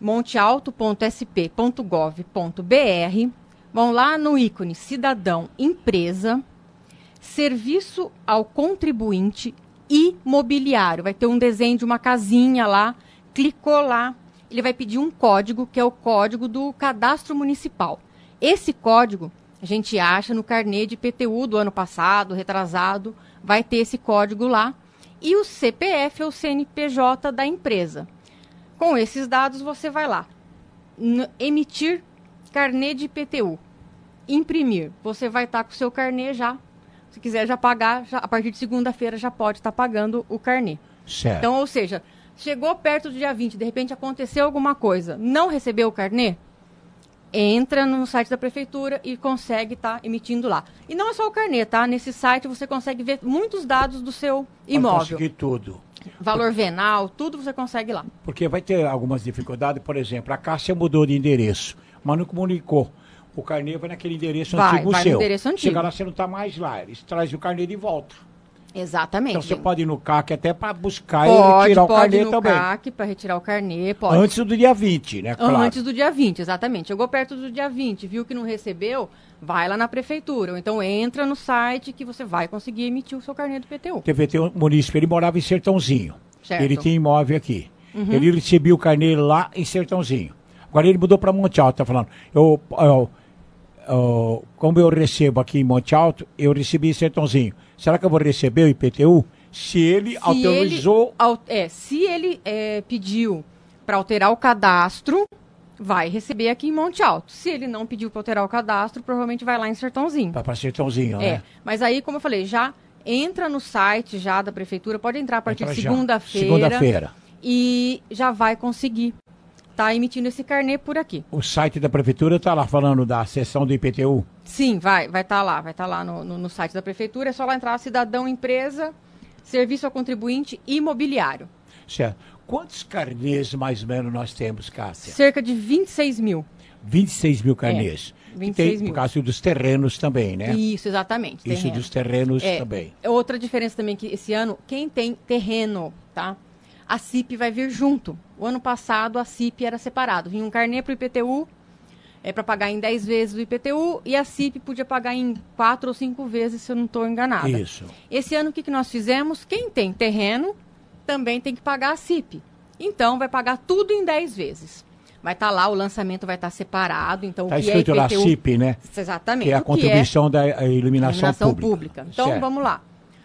montealto.sp.gov.br. Vão lá no ícone Cidadão Empresa, Serviço ao Contribuinte Imobiliário. Vai ter um desenho de uma casinha lá. Clicou lá, ele vai pedir um código, que é o código do Cadastro Municipal. Esse código a gente acha no carnê de IPTU do ano passado, retrasado, vai ter esse código lá. E o CPF ou CNPJ da empresa. Com esses dados, você vai lá. Emitir carnê de IPTU. Imprimir. Você vai estar com o seu carnê já. Se quiser já pagar, a partir de segunda-feira já pode estar pagando o carnê. Certo. Então, ou seja, chegou perto do dia 20, de repente aconteceu alguma coisa, não recebeu o carnê, entra no site da prefeitura e consegue estar emitindo lá. E não é só o carnê, tá? Nesse site você consegue ver muitos dados do seu imóvel. Conseguir tudo. Valor venal, tudo você consegue lá. Porque vai ter algumas dificuldades, por exemplo, a Cássia mudou de endereço, mas não comunicou. O carnê vai naquele endereço antigo seu. No endereço antigo. Chega lá, você não está mais lá. Eles trazem o carnê de volta. Exatamente. Então você pode ir no CAC até para buscar e retirar o carnê também. Pode ir no CAC para retirar o carnê, pode. Antes do dia 20, né? Claro. Antes do dia 20, exatamente. Chegou perto do dia 20, viu que não recebeu, vai lá na prefeitura. Ou então entra no site que você vai conseguir emitir o seu carnê do IPTU. O munícipe, ele morava em Sertãozinho. Certo. Ele tinha imóvel aqui. Uhum. Ele recebia o carnê lá em Sertãozinho. Agora ele mudou para Monte Alto, tá falando. Como eu recebo aqui em Monte Alto, eu recebi em Sertãozinho. Será que eu vou receber o IPTU? Se ele autorizou... Se ele pediu para alterar o cadastro, vai receber aqui em Monte Alto. Se ele não pediu para alterar o cadastro, provavelmente vai lá em Sertãozinho. Vai para Sertãozinho, né? Mas aí, como eu falei, já entra no site já da prefeitura, pode entrar a partir de segunda-feira. Segunda-feira. E já vai conseguir estar emitindo esse carnê por aqui. O site da prefeitura está lá falando da seção do IPTU? Sim, vai estar lá no site da prefeitura. É só lá entrar cidadão, empresa, serviço ao contribuinte e imobiliário. Certo. Quantos carnês mais ou menos nós temos, Cássia? Cerca de 26 mil. 26 mil carnês. 26 mil. Por causa dos terrenos também, né? Isso, exatamente. Isso dos terrenos também. Outra diferença também que esse ano, quem tem terreno, tá? A CIP vai vir junto. O ano passado a CIP era separado. Vinha um carnê para o IPTU, para pagar em 10 vezes o IPTU, e a CIP podia pagar em 4 ou 5 vezes, se eu não estou enganada. Isso. Esse ano o que nós fizemos? Quem tem terreno também tem que pagar a CIP. Então vai pagar tudo em 10 vezes. Vai estar lá, o lançamento vai estar separado. Então, está escrito lá CIP, né? Exatamente. Que é a contribuição da iluminação pública. Então, certo. Vamos lá.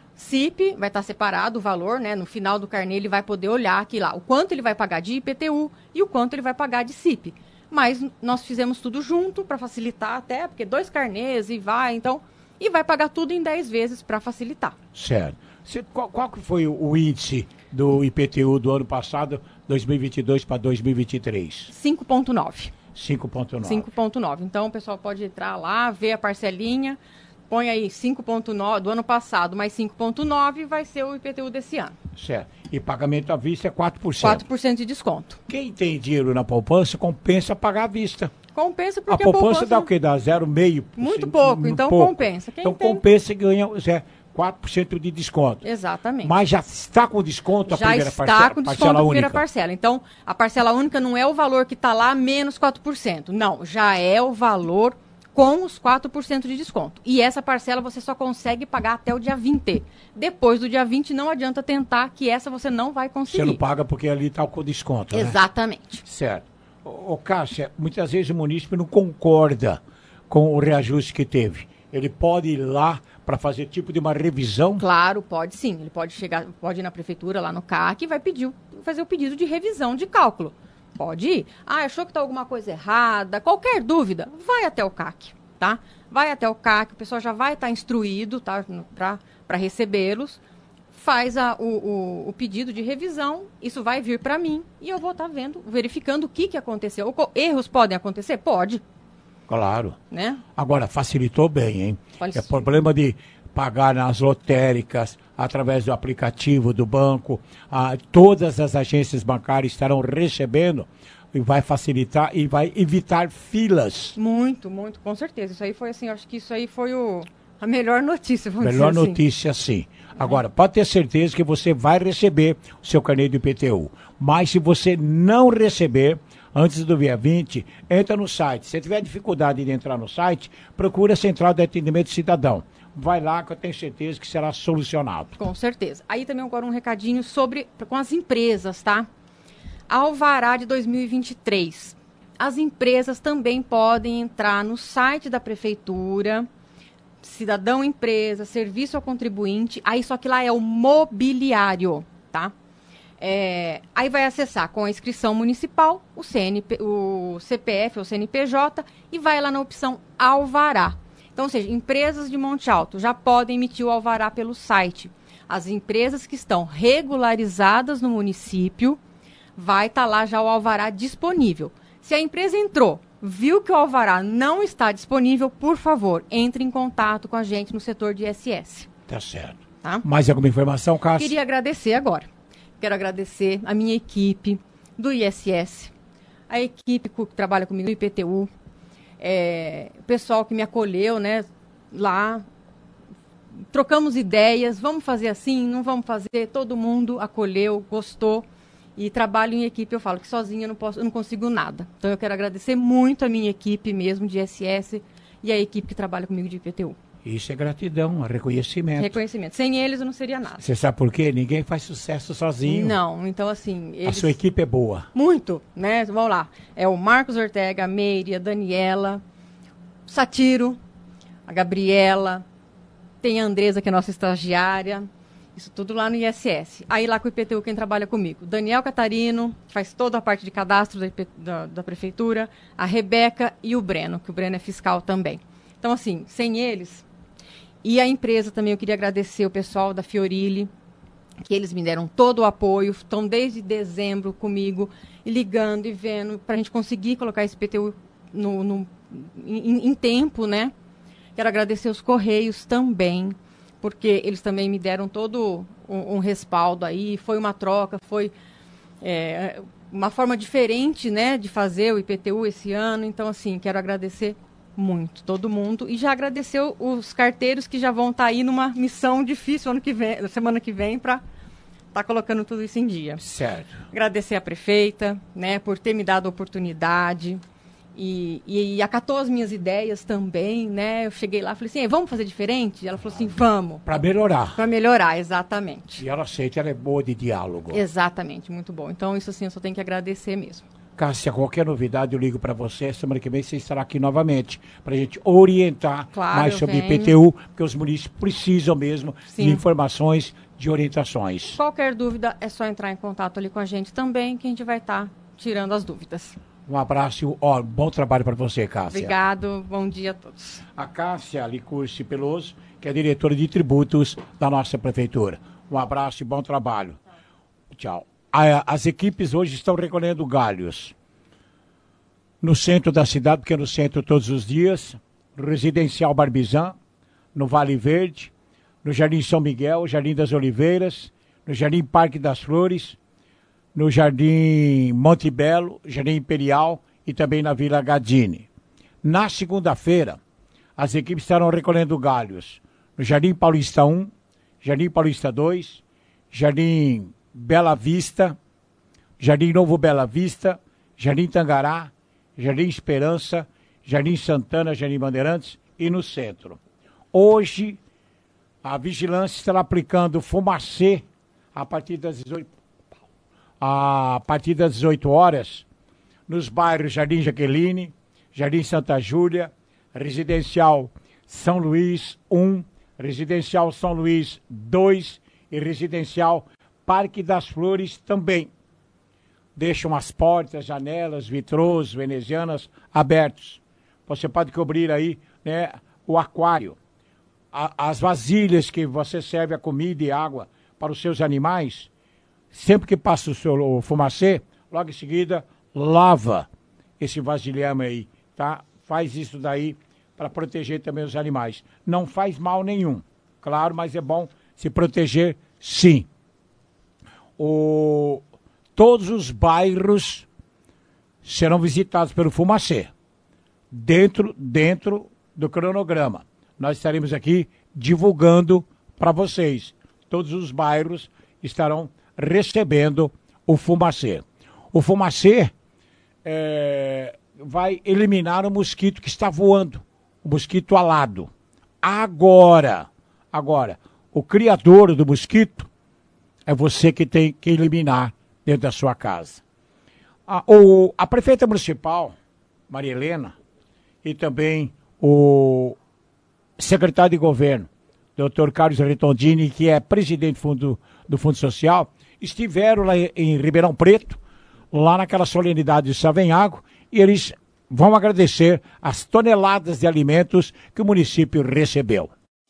CIP vai estar separado o valor, né? No final do carnê ele vai poder olhar aqui lá o quanto ele vai pagar de IPTU e o quanto ele vai pagar de CIP. Mas nós fizemos tudo junto para facilitar até, porque 2 carnês e vai pagar tudo em 10 vezes para facilitar. Certo. Qual que foi o índice do IPTU do ano passado, 2022 para 2023? 5,9. 5,9. 5,9. Então o pessoal pode entrar lá, ver a parcelinha. Põe aí 5,9 do ano passado, mais 5,9 vai ser o IPTU desse ano. Certo. E pagamento à vista é 4%. 4% de desconto. Quem tem dinheiro na poupança compensa pagar à vista. Compensa porque a poupança dá o quê? Dá 0,5%? Muito pouco, então pouco. Compensa. Compensa e ganha 4% de desconto. Exatamente. Mas já está com desconto a primeira parcela? Já está com desconto a primeira parcela. Então, a parcela única não é o valor que está lá menos 4%. Não, já é o valor com os 4% de desconto. E essa parcela você só consegue pagar até o dia 20. Depois do dia 20 não adianta tentar, que essa você não vai conseguir. Você não paga porque ali está com desconto, né? Exatamente. Certo. Cássia, muitas vezes o munícipe não concorda com o reajuste que teve. Ele pode ir lá para fazer tipo de uma revisão? Claro, pode sim. Ele pode ir na prefeitura, lá no CAC, e vai fazer o pedido de revisão de cálculo. Pode ir. Achou que está alguma coisa errada? Qualquer dúvida, vai até o CAC, tá? Vai até o CAC, o pessoal já vai estar instruído, tá? Para recebê-los. Faz o pedido de revisão, isso vai vir para mim e eu vou estar verificando o que aconteceu. Erros podem acontecer? Pode. Claro. Né? Agora, facilitou bem, hein? É problema de pagar nas lotéricas, através do aplicativo do banco, todas as agências bancárias estarão recebendo e vai facilitar e vai evitar filas. Muito, muito, com certeza. Isso aí foi assim, acho que isso aí foi a melhor notícia, vamos dizer assim. Melhor notícia, sim. Agora, pode ter certeza que você vai receber o seu carnê do IPTU. Mas se você não receber, antes do dia 20, entra no site. Se tiver dificuldade de entrar no site, procura a Central de Atendimento Cidadão. Vai lá que eu tenho certeza que será solucionado. Com certeza. Aí também agora um recadinho com as empresas, tá? Alvará de 2023. As empresas também podem entrar no site da prefeitura, cidadão empresa, serviço ao contribuinte, aí só que lá é o mobiliário, tá? Aí vai acessar com a inscrição municipal, o CPF ou CNPJ e vai lá na opção Alvará. Então, ou seja, empresas de Monte Alto já podem emitir o alvará pelo site. As empresas que estão regularizadas no município, vai estar lá já o alvará disponível. Se a empresa entrou, viu que o alvará não está disponível, por favor, entre em contato com a gente no setor de ISS. Tá certo. Tá? Mais alguma informação, Cássia? Queria agradecer agora. Quero agradecer a minha equipe do ISS, a equipe que trabalha comigo no IPTU, o pessoal que me acolheu, né, lá, trocamos ideias, vamos fazer assim, não vamos fazer, todo mundo acolheu, gostou. E trabalho em equipe, eu falo que sozinha eu não consigo nada. Então eu quero agradecer muito a minha equipe mesmo de SS e a equipe que trabalha comigo de IPTU. Isso é gratidão, é reconhecimento. Reconhecimento. Sem eles eu não seria nada. Você sabe por quê? Ninguém faz sucesso sozinho. Não, então assim... A sua equipe é boa. Muito, né? Vamos lá. É o Marcos Ortega, a Meire, a Daniela, o Satiro, a Gabriela, tem a Andresa, que é nossa estagiária... Isso tudo lá no ISS. Aí lá com o IPTU, quem trabalha comigo? Daniel Catarino, que faz toda a parte de cadastro da prefeitura, a Rebeca e o Breno, que o Breno é fiscal também. Então, assim, sem eles... E a empresa também, eu queria agradecer o pessoal da Fiorilli, que eles me deram todo o apoio, estão desde dezembro comigo, ligando e vendo, para a gente conseguir colocar esse IPTU em tempo, né? Quero agradecer os Correios também, porque eles também me deram todo um respaldo aí, foi uma troca, foi uma forma diferente, né, de fazer o IPTU esse ano. Então, assim, quero agradecer muito todo mundo e já agradecer os carteiros que já vão estar aí numa missão difícil semana que vem, para estar colocando tudo isso em dia. Certo. Agradecer a prefeita, né, por ter me dado a oportunidade. E acatou as minhas ideias também, né? Eu cheguei lá e falei assim, vamos fazer diferente? E ela falou assim, vamos. Para melhorar. Para melhorar, exatamente. E ela aceita, ela é boa de diálogo. Exatamente, muito bom. Então, isso assim, eu só tenho que agradecer mesmo. Cássia, qualquer novidade eu ligo para você. Semana que vem você estará aqui novamente para a gente orientar mais sobre IPTU, porque os munícipes precisam mesmo de informações, de orientações. Qualquer dúvida é só entrar em contato ali com a gente também, que a gente vai estar tirando as dúvidas. Um abraço, bom trabalho para você, Cássia. Obrigado, bom dia a todos. A Cássia Licursi Peloso, que é diretora de tributos da nossa prefeitura. Um abraço e bom trabalho. Tchau. As equipes hoje estão recolhendo galhos no centro da cidade, porque é no centro todos os dias, no Residencial Barbizan, no Vale Verde, no Jardim São Miguel, Jardim das Oliveiras, no Jardim Parque das Flores, no Jardim Monte Belo, Jardim Imperial e também na Vila Gadini. Na segunda-feira, as equipes estarão recolhendo galhos no Jardim Paulista 1, Jardim Paulista 2, Jardim Bela Vista, Jardim Novo Bela Vista, Jardim Tangará, Jardim Esperança, Jardim Santana, Jardim Bandeirantes e no centro. Hoje, a vigilância estará aplicando fumacê a partir das 18 horas, nos bairros Jardim Jaqueline, Jardim Santa Júlia, Residencial São Luís 1, Residencial São Luís 2 e Residencial Parque das Flores também. Deixam as portas, janelas, vitrôs, venezianas abertos. Você pode cobrir aí, né, o aquário. As vasilhas que você serve a comida e água para os seus animais, sempre que passa o fumacê, logo em seguida, lava esse vasilhame aí, tá? Faz isso daí para proteger também os animais. Não faz mal nenhum, claro, mas é bom se proteger, sim. Todos os bairros serão visitados pelo fumacê, dentro do cronograma. Nós estaremos aqui divulgando para vocês. Todos os bairros estarão recebendo o fumacê. O fumacê vai eliminar o mosquito que está voando, o mosquito alado. Agora, o criador do mosquito é você que tem que eliminar dentro da sua casa. A prefeita municipal, Maria Helena, e também o secretário de governo, Dr. Carlos Retondini, que é presidente do Fundo Social, estiveram lá em Ribeirão Preto, lá naquela solenidade de Savenhago, e eles vão agradecer as toneladas de alimentos que o município recebeu.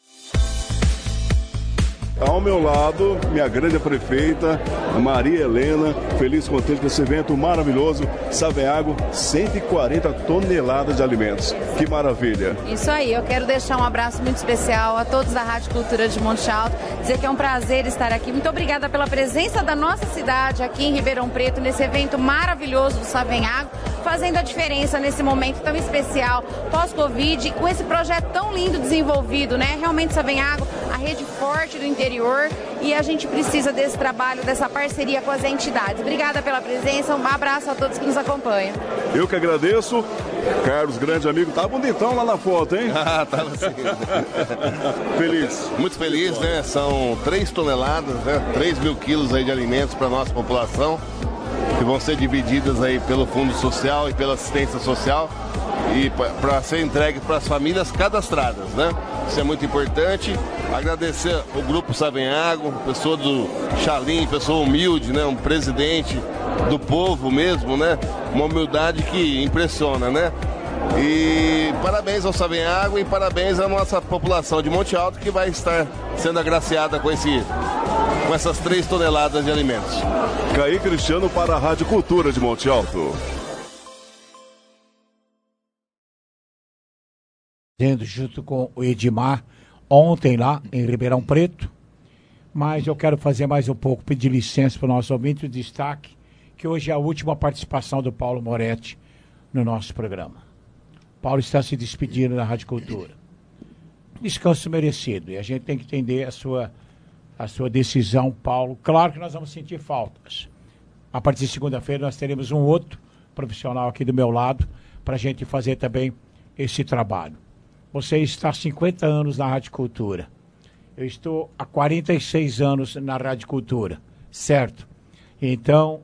Ao meu lado, minha grande prefeita, Maria Helena, feliz e contente com esse evento maravilhoso. Savenhago, 140 toneladas de alimentos. Que maravilha. Isso aí, eu quero deixar um abraço muito especial a todos da Rádio Cultura de Monte Alto, dizer que é um prazer estar aqui. Muito obrigada pela presença da nossa cidade aqui em Ribeirão Preto, nesse evento maravilhoso do Savenhago. fazendo a diferença nesse momento tão especial, pós-Covid, com esse projeto tão lindo desenvolvido, né? Realmente Savenhago, a rede forte do interior, e a gente precisa desse trabalho, dessa parceria com as entidades. Obrigada pela presença, um abraço a todos que nos acompanham. Eu que agradeço. Carlos, grande amigo, tá bonitão lá na foto, hein? Tá sim. Feliz. Muito feliz, né? São 3 toneladas, né? 3 mil quilos aí de alimentos para nossa população, que vão ser divididas aí pelo Fundo Social e pela Assistência Social e para ser entregue para as famílias cadastradas, né? Isso é muito importante. Agradecer o Grupo Savenhago, pessoa do Chalim, pessoa humilde, né? Um presidente do povo mesmo, né? Uma humildade que impressiona, né? E parabéns ao Savenhago e parabéns à nossa população de Monte Alto, que vai estar sendo agraciada com essas 3 toneladas de alimentos. Caí Cristiano para a Rádio Cultura de Monte Alto. Junto com o Edmar, ontem lá em Ribeirão Preto, mas eu quero fazer mais um pouco, pedir licença para o nosso ouvinte, o destaque, que hoje é a última participação do Paulo Moretti no nosso programa. Paulo está se despedindo da Rádio Cultura. Descanso merecido, e a gente tem que entender a sua decisão, Paulo. Claro que nós vamos sentir faltas. A partir de segunda-feira nós teremos um outro profissional aqui do meu lado para a gente fazer também esse trabalho. Você está há 50 anos na Rádio Cultura. Eu estou há 46 anos na Rádio Cultura, certo? Então,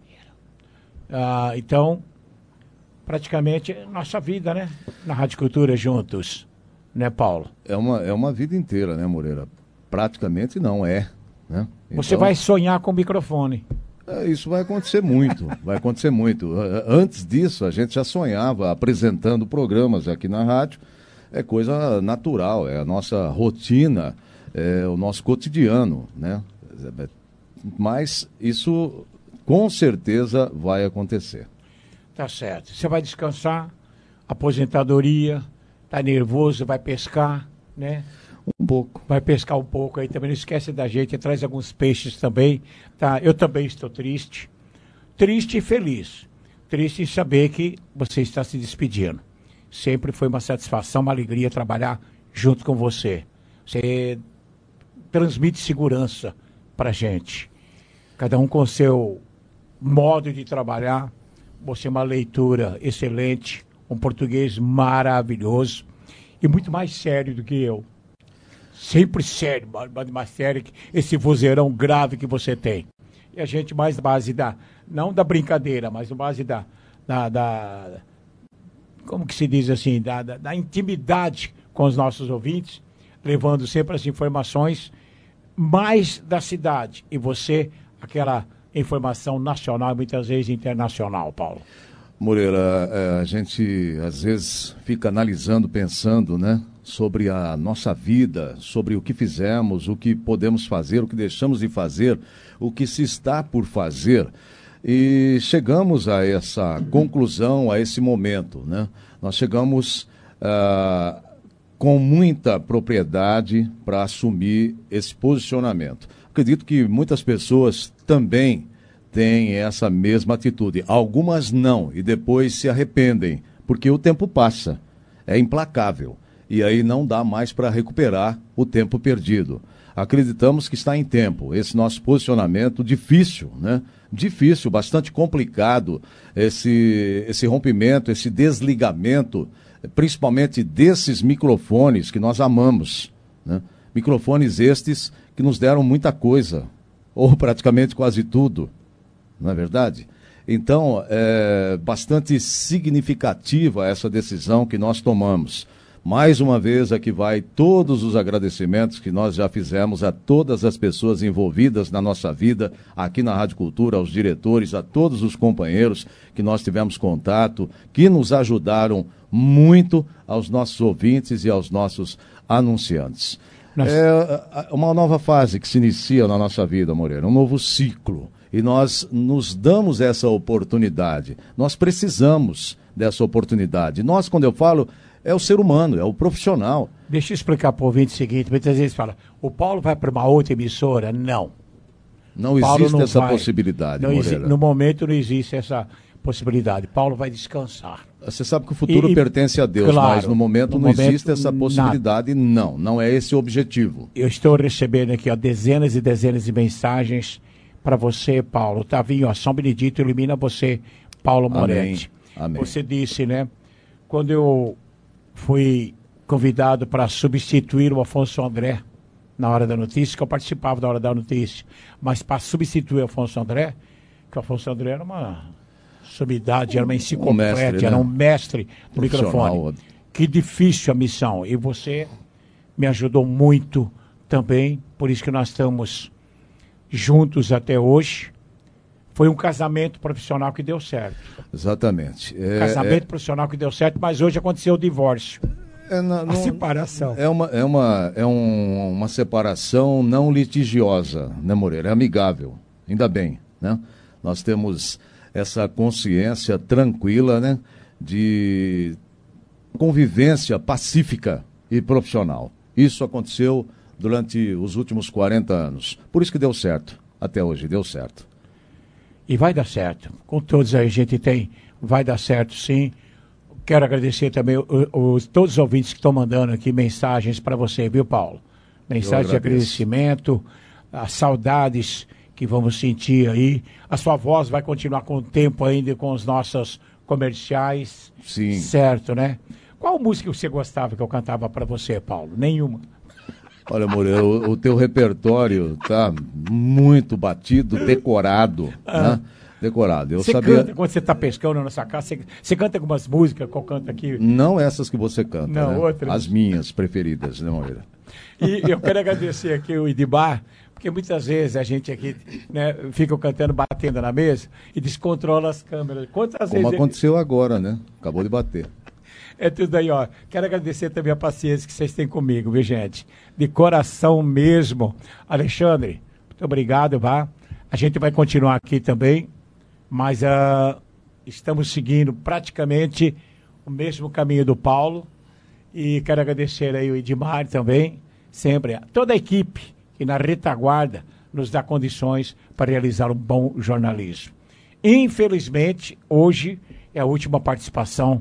praticamente nossa vida, né? Na Rádio Cultura juntos, né, Paulo? É uma vida inteira, né, Moreira? Praticamente não é, né? Então, você vai sonhar com o microfone. Isso vai acontecer muito, vai acontecer muito. Antes disso, a gente já sonhava apresentando programas aqui na rádio. É coisa natural, é a nossa rotina, é o nosso cotidiano, né? Mas isso com certeza vai acontecer. Tá certo. Você vai descansar, aposentadoria, tá nervoso, vai pescar, né? Um pouco. Vai pescar um pouco aí também, não esquece da gente, traz alguns peixes também, tá? Eu também estou triste e feliz. Triste em saber que você está se despedindo. Sempre foi uma satisfação, uma alegria trabalhar junto com você. Você transmite segurança pra gente. Cada um com o seu modo de trabalhar. Você é uma leitura excelente, um português maravilhoso e muito mais sério do que eu. Sempre sério, mais sério que esse vozeirão grave que você tem. E a gente mais base não da brincadeira, mas base da como que se diz assim, da intimidade com os nossos ouvintes, levando sempre as informações mais da cidade. E você, aquela informação nacional e muitas vezes internacional, Paulo. Moreira, a gente às vezes fica analisando, pensando, né, sobre a nossa vida, sobre o que fizemos, o que podemos fazer, o que deixamos de fazer, o que se está por fazer. E chegamos a essa conclusão, a esse momento, né? Nós chegamos com muita propriedade para assumir esse posicionamento. Acredito que muitas pessoas também têm essa mesma atitude. Algumas não, e depois se arrependem, porque o tempo passa, é implacável. E aí não dá mais para recuperar o tempo perdido. Acreditamos que está em tempo. Esse nosso posicionamento difícil, né? Difícil, bastante complicado, esse rompimento, esse desligamento, principalmente desses microfones que nós amamos, né? Microfones estes que nos deram muita coisa, ou praticamente quase tudo, não é verdade? Então, é bastante significativa essa decisão que nós tomamos. Mais uma vez, aqui vai todos os agradecimentos que nós já fizemos a todas as pessoas envolvidas na nossa vida, aqui na Rádio Cultura, aos diretores, a todos os companheiros que nós tivemos contato, que nos ajudaram muito, aos nossos ouvintes e aos nossos anunciantes. É uma nova fase que se inicia na nossa vida, Moreira, um novo ciclo. E nós nos damos essa oportunidade. Nós precisamos dessa oportunidade. Nós, quando eu falo, é o ser humano, é o profissional. Deixa eu explicar para o ouvinte o seguinte, muitas vezes fala, o Paulo vai para uma outra emissora? Não. Não existe essa possibilidade, Moreira. No momento não existe essa possibilidade. Paulo vai descansar. Você sabe que o futuro pertence a Deus, claro, mas no momento não existe essa possibilidade, não é esse o objetivo. Eu estou recebendo aqui dezenas e dezenas de mensagens para você, Paulo. Tavinho, São Benedito ilumina você, Paulo Moretti. Amém. Você disse, né? Quando eu fui convidado para substituir o Afonso André na Hora da Notícia, que eu participava da Hora da Notícia, mas para substituir o Afonso André, que o Afonso André era uma sumidade, era uma enciclopédia, era um mestre do microfone. Que difícil a missão. E você me ajudou muito também, por isso que nós estamos juntos até hoje. Foi um casamento profissional que deu certo. Exatamente. Casamento profissional que deu certo, mas hoje aconteceu o divórcio. A separação. É uma separação não litigiosa, né, Moreira? É amigável, ainda bem, né? Nós temos essa consciência tranquila, né, de convivência pacífica e profissional. Isso aconteceu durante os últimos 40 anos. Por isso que deu certo. Até hoje deu certo. E vai dar certo. Com todos aí a gente tem, vai dar certo sim. Quero agradecer também todos os ouvintes que estão mandando aqui mensagens para você, viu, Paulo? Mensagens de agradecimento, as saudades que vamos sentir aí. A sua voz vai continuar com o tempo ainda com os nossos comerciais. Sim. Certo, né? Qual música você gostava que eu cantava para você, Paulo? Nenhuma. Olha, Moreira, o teu repertório tá muito batido, decorado, né? Decorado. Você canta quando você está pescando na sua casa? Você canta algumas músicas que eu canto aqui? Não essas que você canta, não, né? Outras. As minhas preferidas, né, Moreira? E eu quero agradecer aqui o Idimar, porque muitas vezes a gente aqui, né, fica cantando, batendo na mesa e descontrola as câmeras. Quantas vezes aconteceu agora, né? Acabou de bater. É tudo aí, ó. Quero agradecer também a paciência que vocês têm comigo, viu, gente? De coração mesmo. Alexandre, muito obrigado, vá. A gente vai continuar aqui também, mas estamos seguindo praticamente o mesmo caminho do Paulo. E quero agradecer aí o Edmar também, sempre, toda a equipe que na retaguarda nos dá condições para realizar um bom jornalismo. Infelizmente, hoje é a última participação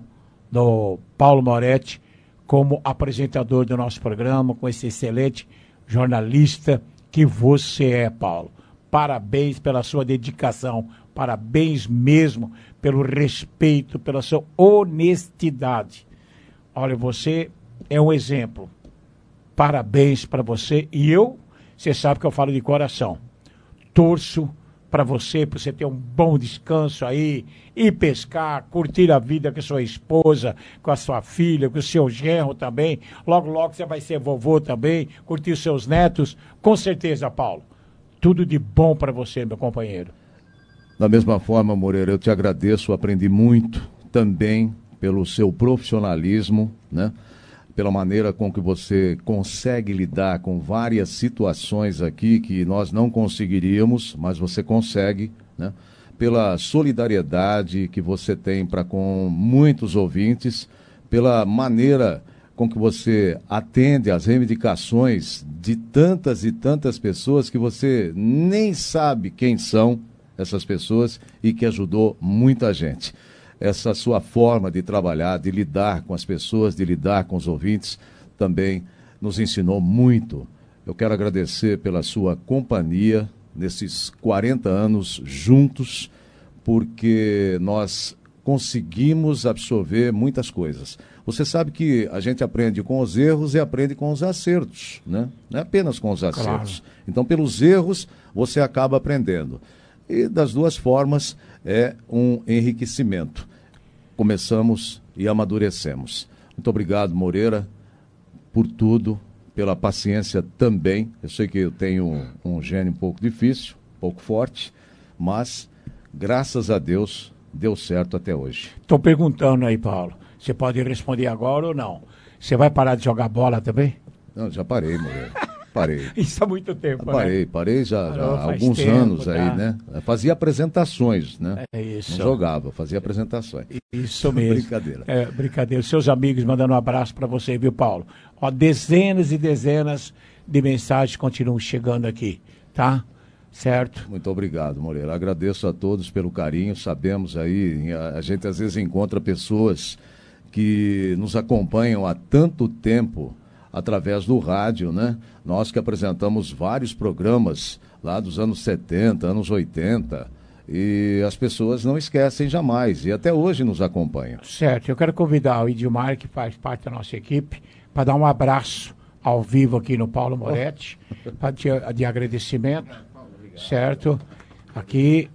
do Paulo Moretti como apresentador do nosso programa, com esse excelente jornalista que você é, Paulo. Parabéns pela sua dedicação, parabéns mesmo pelo respeito, pela sua honestidade. Olha, você é um exemplo. Parabéns para você. E você sabe que eu falo de coração. Torço para você ter um bom descanso aí, ir pescar, curtir a vida com a sua esposa, com a sua filha, com o seu genro também. Logo, logo você vai ser vovô também, curtir os seus netos. Com certeza, Paulo. Tudo de bom para você, meu companheiro. Da mesma forma, Moreira, eu te agradeço, aprendi muito também pelo seu profissionalismo, né? Pela maneira com que você consegue lidar com várias situações aqui que nós não conseguiríamos, mas você consegue, né? Pela solidariedade que você tem para com muitos ouvintes, pela maneira com que você atende às reivindicações de tantas e tantas pessoas que você nem sabe quem são essas pessoas e que ajudou muita gente. Essa sua forma de trabalhar, de lidar com as pessoas, de lidar com os ouvintes, também nos ensinou muito. Eu quero agradecer pela sua companhia nesses 40 anos juntos, porque nós conseguimos absorver muitas coisas. Você sabe que a gente aprende com os erros e aprende com os acertos, né? Não é apenas com os acertos. Claro. Então, pelos erros, você acaba aprendendo. E das duas formas é um enriquecimento. Começamos e amadurecemos. Muito obrigado, Moreira, por tudo, pela paciência também. Eu sei que eu tenho um gênio um pouco difícil, um pouco forte, mas, graças a Deus, deu certo até hoje. Estou perguntando aí, Paulo. Você pode responder agora ou não? Você vai parar de jogar bola também? Não, já parei, Moreira. Parei. Isso há muito tempo, Parei já há alguns anos aí, né? Fazia apresentações, né? É isso. Não jogava, fazia apresentações. Isso mesmo. Brincadeira. É, brincadeira. Seus amigos mandando um abraço para você, viu, Paulo? Ó, dezenas e dezenas de mensagens continuam chegando aqui, tá? Certo? Muito obrigado, Moreira. Agradeço a todos pelo carinho. Sabemos aí, a gente às vezes encontra pessoas que nos acompanham há tanto tempo através do rádio, né? Nós que apresentamos vários programas lá dos anos 70, anos 80, e as pessoas não esquecem jamais, e até hoje nos acompanham. Certo, eu quero convidar o Edmar, que faz parte da nossa equipe, para dar um abraço ao vivo aqui no Paulo Moretti, de agradecimento. Certo, aqui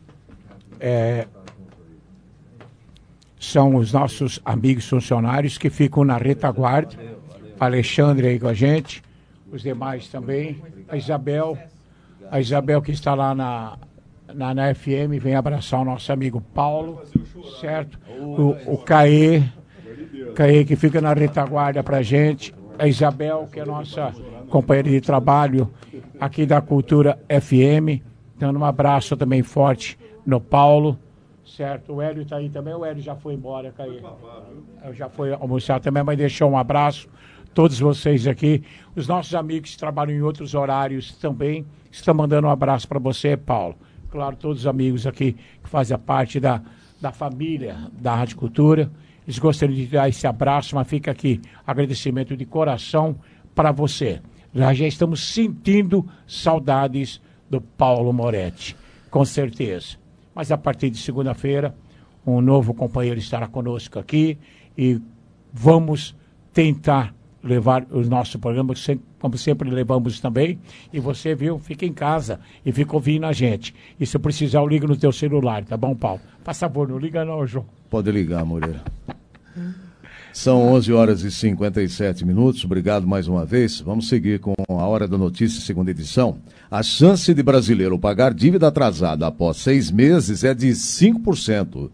são os nossos amigos funcionários que ficam na retaguarda. Alexandre aí com a gente, os demais também, a Isabel que está lá na FM, vem abraçar o nosso amigo Paulo, certo? O Caê que fica na retaguarda pra gente, a Isabel, que é nossa companheira de trabalho aqui da Cultura FM, dando um abraço também forte no Paulo, certo? O Hélio está aí também, o Hélio já foi embora, Caí. Já foi almoçar também, mas deixou um abraço. Todos vocês aqui, os nossos amigos que trabalham em outros horários também, estão mandando um abraço para você, Paulo. Claro, todos os amigos aqui que fazem parte da família da Rádio Cultura, eles gostariam de dar esse abraço, mas fica aqui agradecimento de coração para você. Já estamos sentindo saudades do Paulo Moretti, com certeza. Mas a partir de segunda-feira, um novo companheiro estará conosco aqui e vamos tentar levar o nosso programa, como sempre levamos também. E você, viu, fica em casa e fica ouvindo a gente. E se precisar, eu ligo no teu celular, tá bom, Paulo? Faz favor, não liga não, João. Pode ligar, Moreira. São 11 horas e 57 minutos. Obrigado mais uma vez. Vamos seguir com a Hora da Notícia, segunda edição. A chance de brasileiro pagar dívida atrasada após 6 meses é de 5%.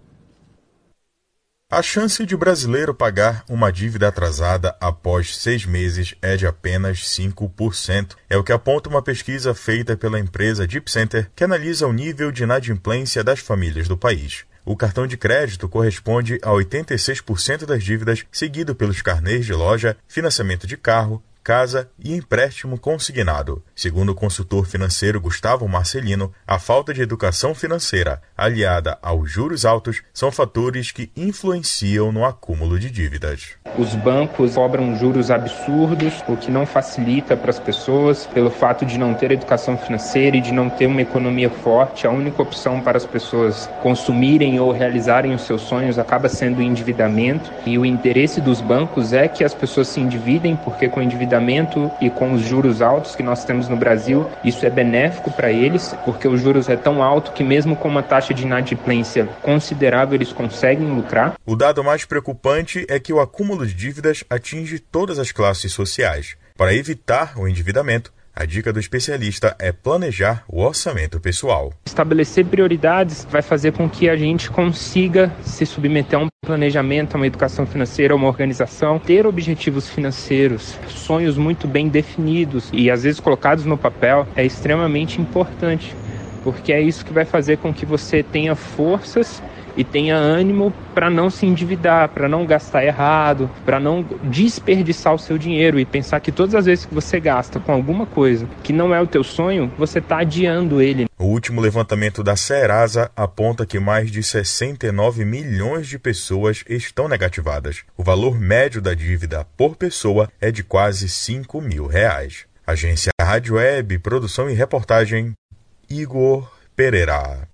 A chance de brasileiro pagar uma dívida atrasada após 6 meses é de apenas 5%. É o que aponta uma pesquisa feita pela empresa Deep Center, que analisa o nível de inadimplência das famílias do país. O cartão de crédito corresponde a 86% das dívidas, seguido pelos carnês de loja, financiamento de carro, casa e empréstimo consignado. Segundo o consultor financeiro Gustavo Marcelino, a falta de educação financeira, aliada aos juros altos, são fatores que influenciam no acúmulo de dívidas. Os bancos cobram juros absurdos, o que não facilita para as pessoas, pelo fato de não ter educação financeira e de não ter uma economia forte. A única opção para as pessoas consumirem ou realizarem os seus sonhos acaba sendo o endividamento, e o interesse dos bancos é que as pessoas se endividem, porque com o endividamento e com os juros altos que nós temos no Brasil, isso é benéfico para eles, porque os juros é tão alto que mesmo com uma taxa de inadimplência considerável, eles conseguem lucrar. O dado mais preocupante é que o acúmulo de dívidas atinge todas as classes sociais. Para evitar o endividamento, a dica do especialista é planejar o orçamento pessoal. Estabelecer prioridades vai fazer com que a gente consiga se submeter a um planejamento, a uma educação financeira, a uma organização, ter objetivos financeiros, sonhos muito bem definidos e às vezes colocados no papel é extremamente importante, porque é isso que vai fazer com que você tenha forças e tenha ânimo para não se endividar, para não gastar errado, para não desperdiçar o seu dinheiro e pensar que todas as vezes que você gasta com alguma coisa que não é o teu sonho, você está adiando ele. O último levantamento da Serasa aponta que mais de 69 milhões de pessoas estão negativadas. O valor médio da dívida por pessoa é de quase R$5 mil. Agência Rádio Web, produção e reportagem, Igor Pereira.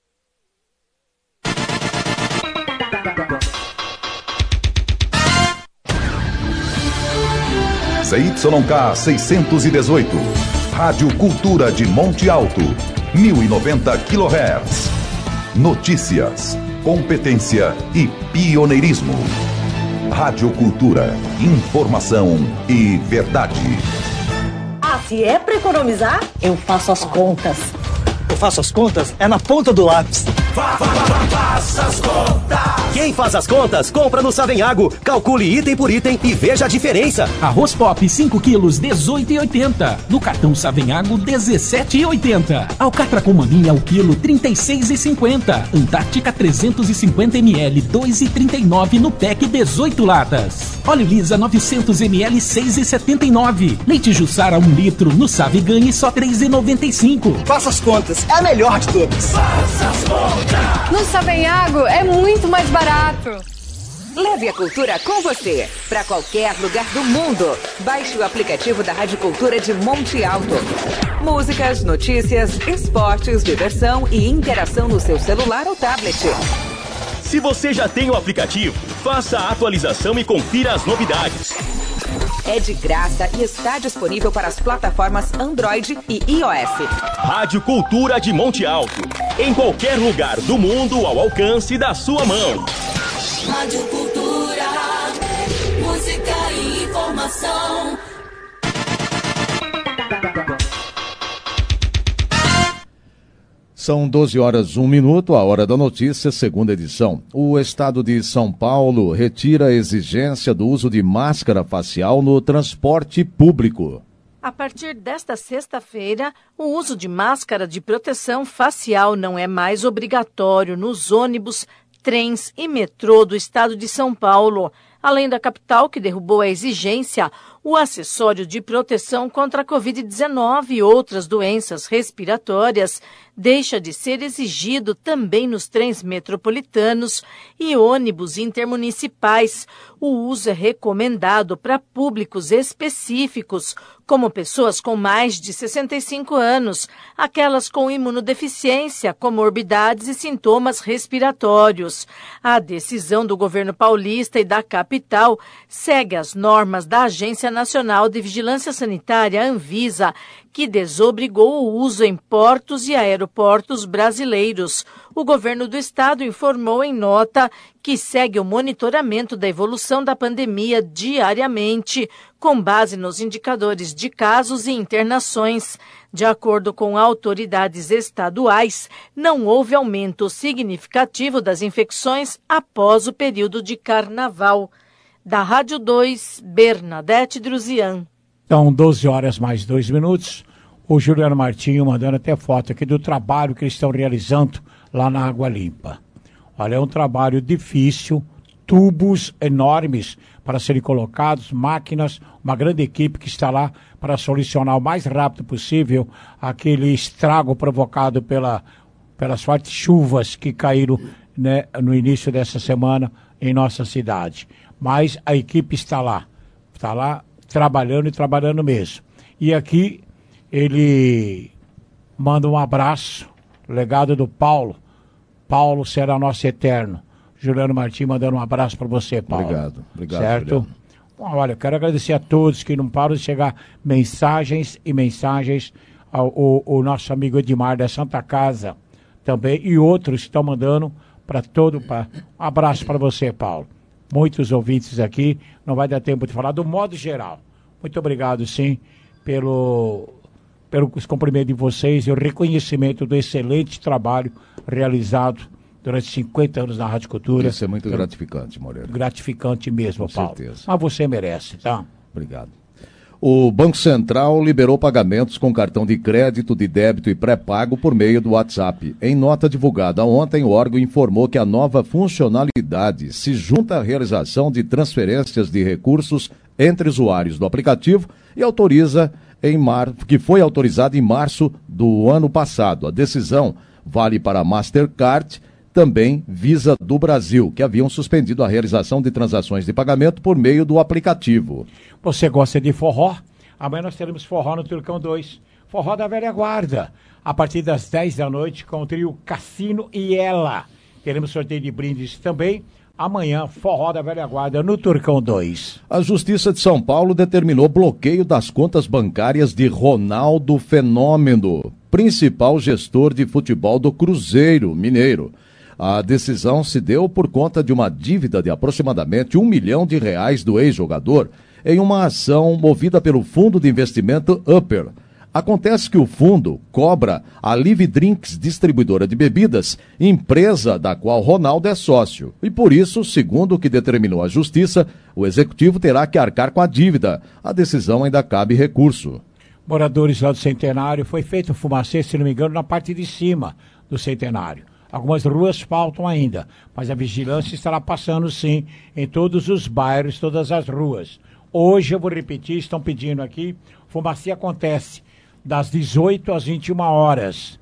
ZYK 618, Rádio Cultura de Monte Alto, 1090 kHz. Notícias, competência e pioneirismo. Rádio Cultura, informação e verdade. Ah, se é pra economizar, eu faço as contas. Eu faço as contas é na ponta do lápis. Faça as contas. Quem faz as contas, compra no Savenhago. Calcule item por item e veja a diferença. Arroz Pop 5 quilos, R$18,80. No cartão Savenhago, R$17,80. Alcatra com maminha ao quilo, R$36,50. Antártica 350 ml, R$2,39 no pack 18 latas. Óleo Lisa 900 ml, R$6,79. Leite Jussara 1 litro no Save Ganhe, só R$3,95. Faça as contas, Juntos é a melhor de todas. Faça as contas. No Savenhago é muito mais barato. Leve a cultura com você para qualquer lugar do mundo. Baixe o aplicativo da Rádio Cultura de Monte Alto. Músicas, notícias, esportes, diversão e interação no seu celular ou tablet. Se você já tem o aplicativo, faça a atualização e confira as novidades. É de graça e está disponível para as plataformas Android e iOS. Rádio Cultura de Monte Alto. Em qualquer lugar do mundo ao alcance da sua mão. Rádio Cultura, música e informação. São 12 horas 1 minuto, a hora da notícia, segunda edição. O estado de São Paulo retira a exigência do uso de máscara facial no transporte público. A partir desta sexta-feira, o uso de máscara de proteção facial não é mais obrigatório nos ônibus, trens e metrô do estado de São Paulo. Além da capital, que derrubou a exigência, o acessório de proteção contra a Covid-19 e outras doenças respiratórias deixa de ser exigido também nos trens metropolitanos e ônibus intermunicipais. O uso é recomendado para públicos específicos, como pessoas com mais de 65 anos, aquelas com imunodeficiência, comorbidades e sintomas respiratórios. A decisão do governo paulista e da capital segue as normas da Agência Nacional de Vigilância Sanitária, Anvisa, que desobrigou o uso em portos e aeroportos brasileiros. O governo do estado informou em nota que segue o monitoramento da evolução da pandemia diariamente, com base nos indicadores de casos e internações. De acordo com autoridades estaduais, não houve aumento significativo das infecções após o período de carnaval. Da Rádio 2, Bernadette Druzian. Então, 12 horas mais 2 minutos. O Juliano Martinho mandando até foto aqui do trabalho que eles estão realizando lá na Água Limpa. Olha, é um trabalho difícil, tubos enormes para serem colocados, máquinas, uma grande equipe que está lá para solucionar o mais rápido possível aquele estrago provocado pelas fortes chuvas que caíram, né, no início dessa semana em nossa cidade. Mas a equipe está lá trabalhando e trabalhando mesmo. E aqui ele manda um abraço, legado do Paulo. Paulo será nosso eterno. Juliano Martins mandando um abraço para você, Paulo. Obrigado, certo? Bom, olha, eu quero agradecer a todos que não param de chegar mensagens e mensagens ao nosso amigo Edmar da Santa Casa também, e outros estão mandando para todo. Um abraço para você, Paulo. Muitos ouvintes aqui, não vai dar tempo de falar do modo geral. Muito obrigado, sim, pelos cumprimentos de vocês e o reconhecimento do excelente trabalho realizado durante 50 anos na Rádio Cultura. Isso é muito gratificante, Moreira. Gratificante mesmo, Com Paulo. certeza. Mas você merece, tá? Obrigado. O Banco Central liberou pagamentos com cartão de crédito, de débito e pré-pago por meio do WhatsApp. Em nota divulgada ontem, o órgão informou que a nova funcionalidade se junta à realização de transferências de recursos entre usuários do aplicativo e que foi autorizada em março do ano passado. A decisão vale para a Mastercard, também Visa do Brasil, que haviam suspendido a realização de transações de pagamento por meio do aplicativo. Você gosta de forró? Amanhã nós teremos forró no Turcão 2. Forró da velha guarda. A partir das 10 da noite com o trio Cassino e Ela. Teremos sorteio de brindes também. Amanhã, forró da velha guarda no Turcão 2. A Justiça de São Paulo determinou bloqueio das contas bancárias de Ronaldo Fenômeno, principal gestor de futebol do Cruzeiro Mineiro. A decisão se deu por conta de uma dívida de aproximadamente R$1 milhão do ex-jogador em uma ação movida pelo fundo de investimento Upper. Acontece que o fundo cobra a Live Drinks, distribuidora de bebidas, empresa da qual Ronaldo é sócio. E por isso, segundo o que determinou a Justiça, o executivo terá que arcar com a dívida. A decisão ainda cabe recurso. Moradores lá do Centenário, foi feito fumacê, se não me engano, na parte de cima do Centenário. Algumas ruas faltam ainda, mas a vigilância estará passando sim em todos os bairros, todas as ruas. Hoje, eu vou repetir, estão pedindo aqui, fumacê acontece das 18 às 21 horas.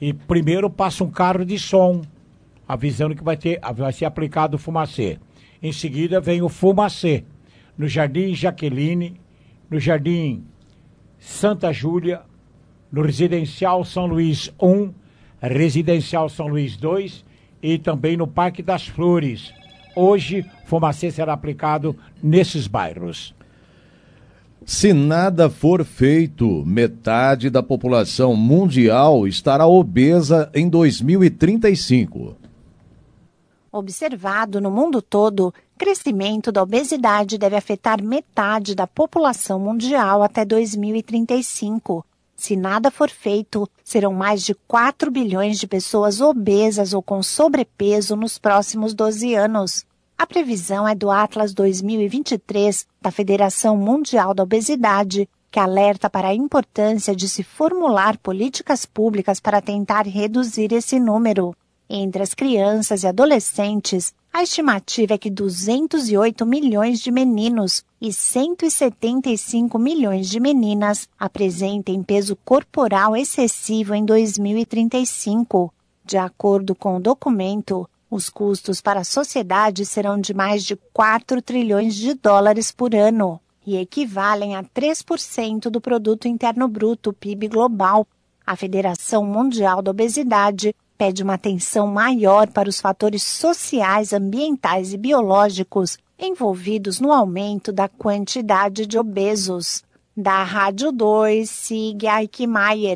E primeiro passa um carro de som, avisando que vai ser aplicado o fumacê. Em seguida vem o fumacê, no Jardim Jaqueline, no Jardim Santa Júlia, no Residencial São Luís 1, Residencial São Luís 2 e também no Parque das Flores. Hoje, fumacê será aplicado nesses bairros. Se nada for feito, metade da população mundial estará obesa em 2035. Observado no mundo todo, crescimento da obesidade deve afetar metade da população mundial até 2035. Se nada for feito, serão mais de 4 bilhões de pessoas obesas ou com sobrepeso nos próximos 12 anos. A previsão é do Atlas 2023 da Federação Mundial da Obesidade, que alerta para a importância de se formular políticas públicas para tentar reduzir esse número. Entre as crianças e adolescentes, a estimativa é que 208 milhões de meninos e 175 milhões de meninas apresentem peso corporal excessivo em 2035. De acordo com o documento, os custos para a sociedade serão de mais de 4 trilhões de dólares por ano e equivalem a 3% do Produto Interno Bruto, PIB global. A Federação Mundial da Obesidade pede uma atenção maior para os fatores sociais, ambientais e biológicos envolvidos no aumento da quantidade de obesos. Da Rádio 2, Sig Eichmeier.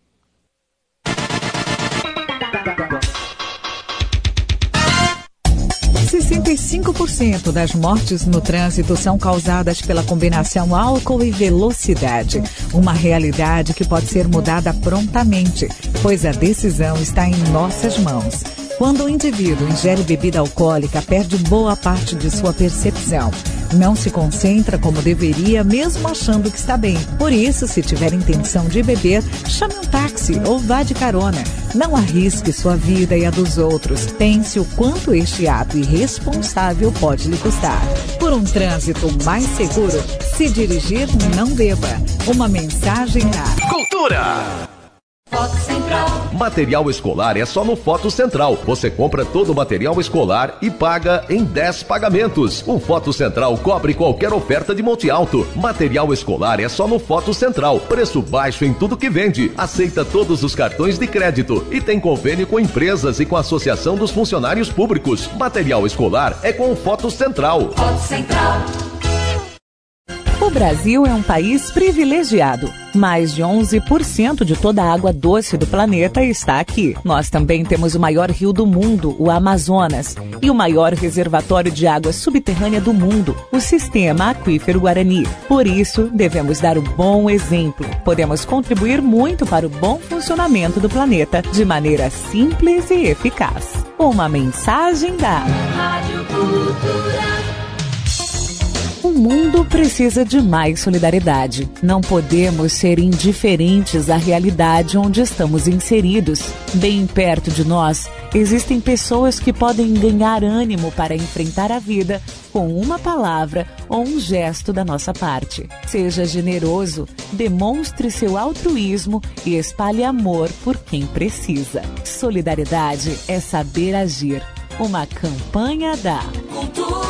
65% das mortes no trânsito são causadas pela combinação álcool e velocidade. Uma realidade que pode ser mudada prontamente, pois a decisão está em nossas mãos. Quando o indivíduo ingere bebida alcoólica, perde boa parte de sua percepção. Não se concentra como deveria, mesmo achando que está bem. Por isso, se tiver intenção de beber, chame um táxi ou vá de carona. Não arrisque sua vida e a dos outros. Pense o quanto este ato irresponsável pode lhe custar. Por um trânsito mais seguro, se dirigir, não beba. Uma mensagem da Cultura. Foto Central. Material escolar é só no Foto Central. Você compra todo o material escolar e paga em 10 pagamentos. O Foto Central cobre qualquer oferta de Monte Alto. Material escolar é só no Foto Central. Preço baixo em tudo que vende. Aceita todos os cartões de crédito e tem convênio com empresas e com a Associação dos Funcionários Públicos. Material escolar é com o Foto Central. Foto Central. O Brasil é um país privilegiado. Mais de 11% de toda a água doce do planeta está aqui. Nós também temos o maior rio do mundo, o Amazonas, e o maior reservatório de água subterrânea do mundo, o Sistema Aquífero Guarani. Por isso, devemos dar o bom exemplo. Podemos contribuir muito para o bom funcionamento do planeta de maneira simples e eficaz. Uma mensagem da Rádio Cultura. O mundo precisa de mais solidariedade. Não podemos ser indiferentes à realidade onde estamos inseridos. Bem perto de nós, existem pessoas que podem ganhar ânimo para enfrentar a vida com uma palavra ou um gesto da nossa parte. Seja generoso, demonstre seu altruísmo e espalhe amor por quem precisa. Solidariedade é saber agir. Uma campanha da Cultura.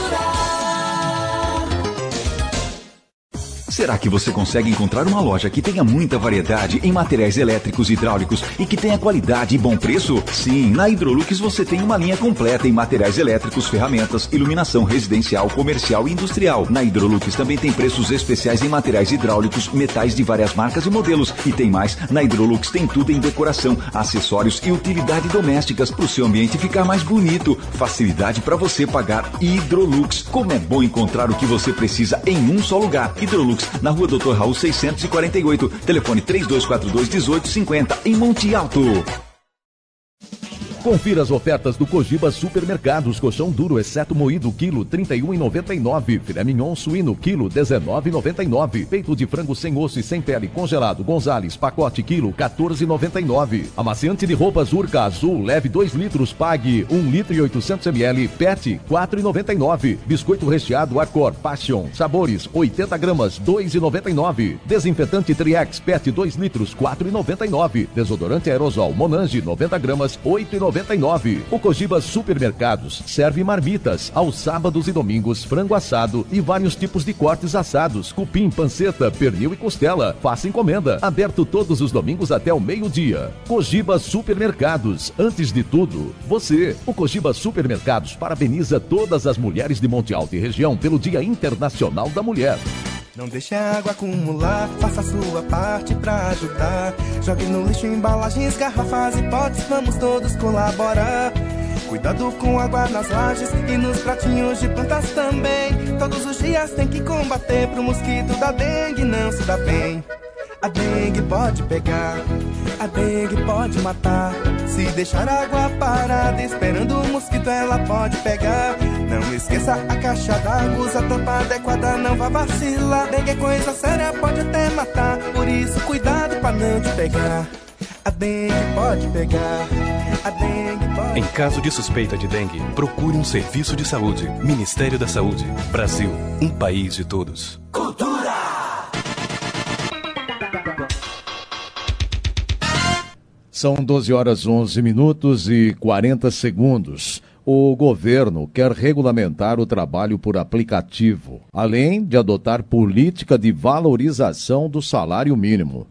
Será que você consegue encontrar uma loja que tenha muita variedade em materiais elétricos e hidráulicos e que tenha qualidade e bom preço? Sim, na Hidrolux você tem uma linha completa em materiais elétricos, ferramentas, iluminação residencial, comercial e industrial. Na Hidrolux também tem preços especiais em materiais hidráulicos, metais de várias marcas e modelos. E tem mais, na Hidrolux tem tudo em decoração, acessórios e utilidade domésticas para o seu ambiente ficar mais bonito. Facilidade para você pagar Hidrolux. Como é bom encontrar o que você precisa em um só lugar. Hidrolux, na Rua Dr. Raul 648, telefone 3242-1850, em Monte Alto. Confira as ofertas do Cogiba Supermercados. Colchão duro, exceto moído, quilo R$ 31,99. Filé mignon suíno, quilo R$ 19,99. Peito de frango sem osso e sem pele congelado Gonzales, pacote quilo R$ 14,99. Amaciante de roupas Urca Azul, leve 2 litros, pague 1 litro e 800 ml, PET R$ 4,99. Biscoito recheado Arcor Passion, sabores 80 gramas, R$ 2,99. Desinfetante Triex, PET 2 litros, R$ 4,99. Desodorante aerosol Monange, 90 gramas, R$ 8,99. O Cogiba Supermercados serve marmitas aos sábados e domingos, frango assado e vários tipos de cortes assados, cupim, panceta, pernil e costela. Faça encomenda. Aberto todos os domingos até o meio-dia. Cogiba Supermercados. Antes de tudo, você. O Cogiba Supermercados parabeniza todas as mulheres de Monte Alto e região pelo Dia Internacional da Mulher. Não deixe a água acumular, faça a sua parte pra ajudar. Jogue no lixo embalagens, garrafas e potes, vamos todos colaborar. Cuidado com água nas lajes e nos pratinhos de plantas também. Todos os dias tem que combater pro mosquito da dengue não se dá bem. A dengue pode pegar, a dengue pode matar. Se deixar a água parada esperando o mosquito ela pode pegar. Não esqueça a caixa d'água, usa a tampa adequada, não vá vacilar. Dengue é coisa séria, pode até matar, por isso cuidado pra não te pegar. A dengue pode pegar, a dengue pode... Em caso de suspeita de dengue, procure um serviço de saúde. Ministério da Saúde. Brasil, um país de todos. Cultura! São 12 horas 11 minutos e 40 segundos. O governo quer regulamentar o trabalho por aplicativo, além de adotar política de valorização do salário mínimo.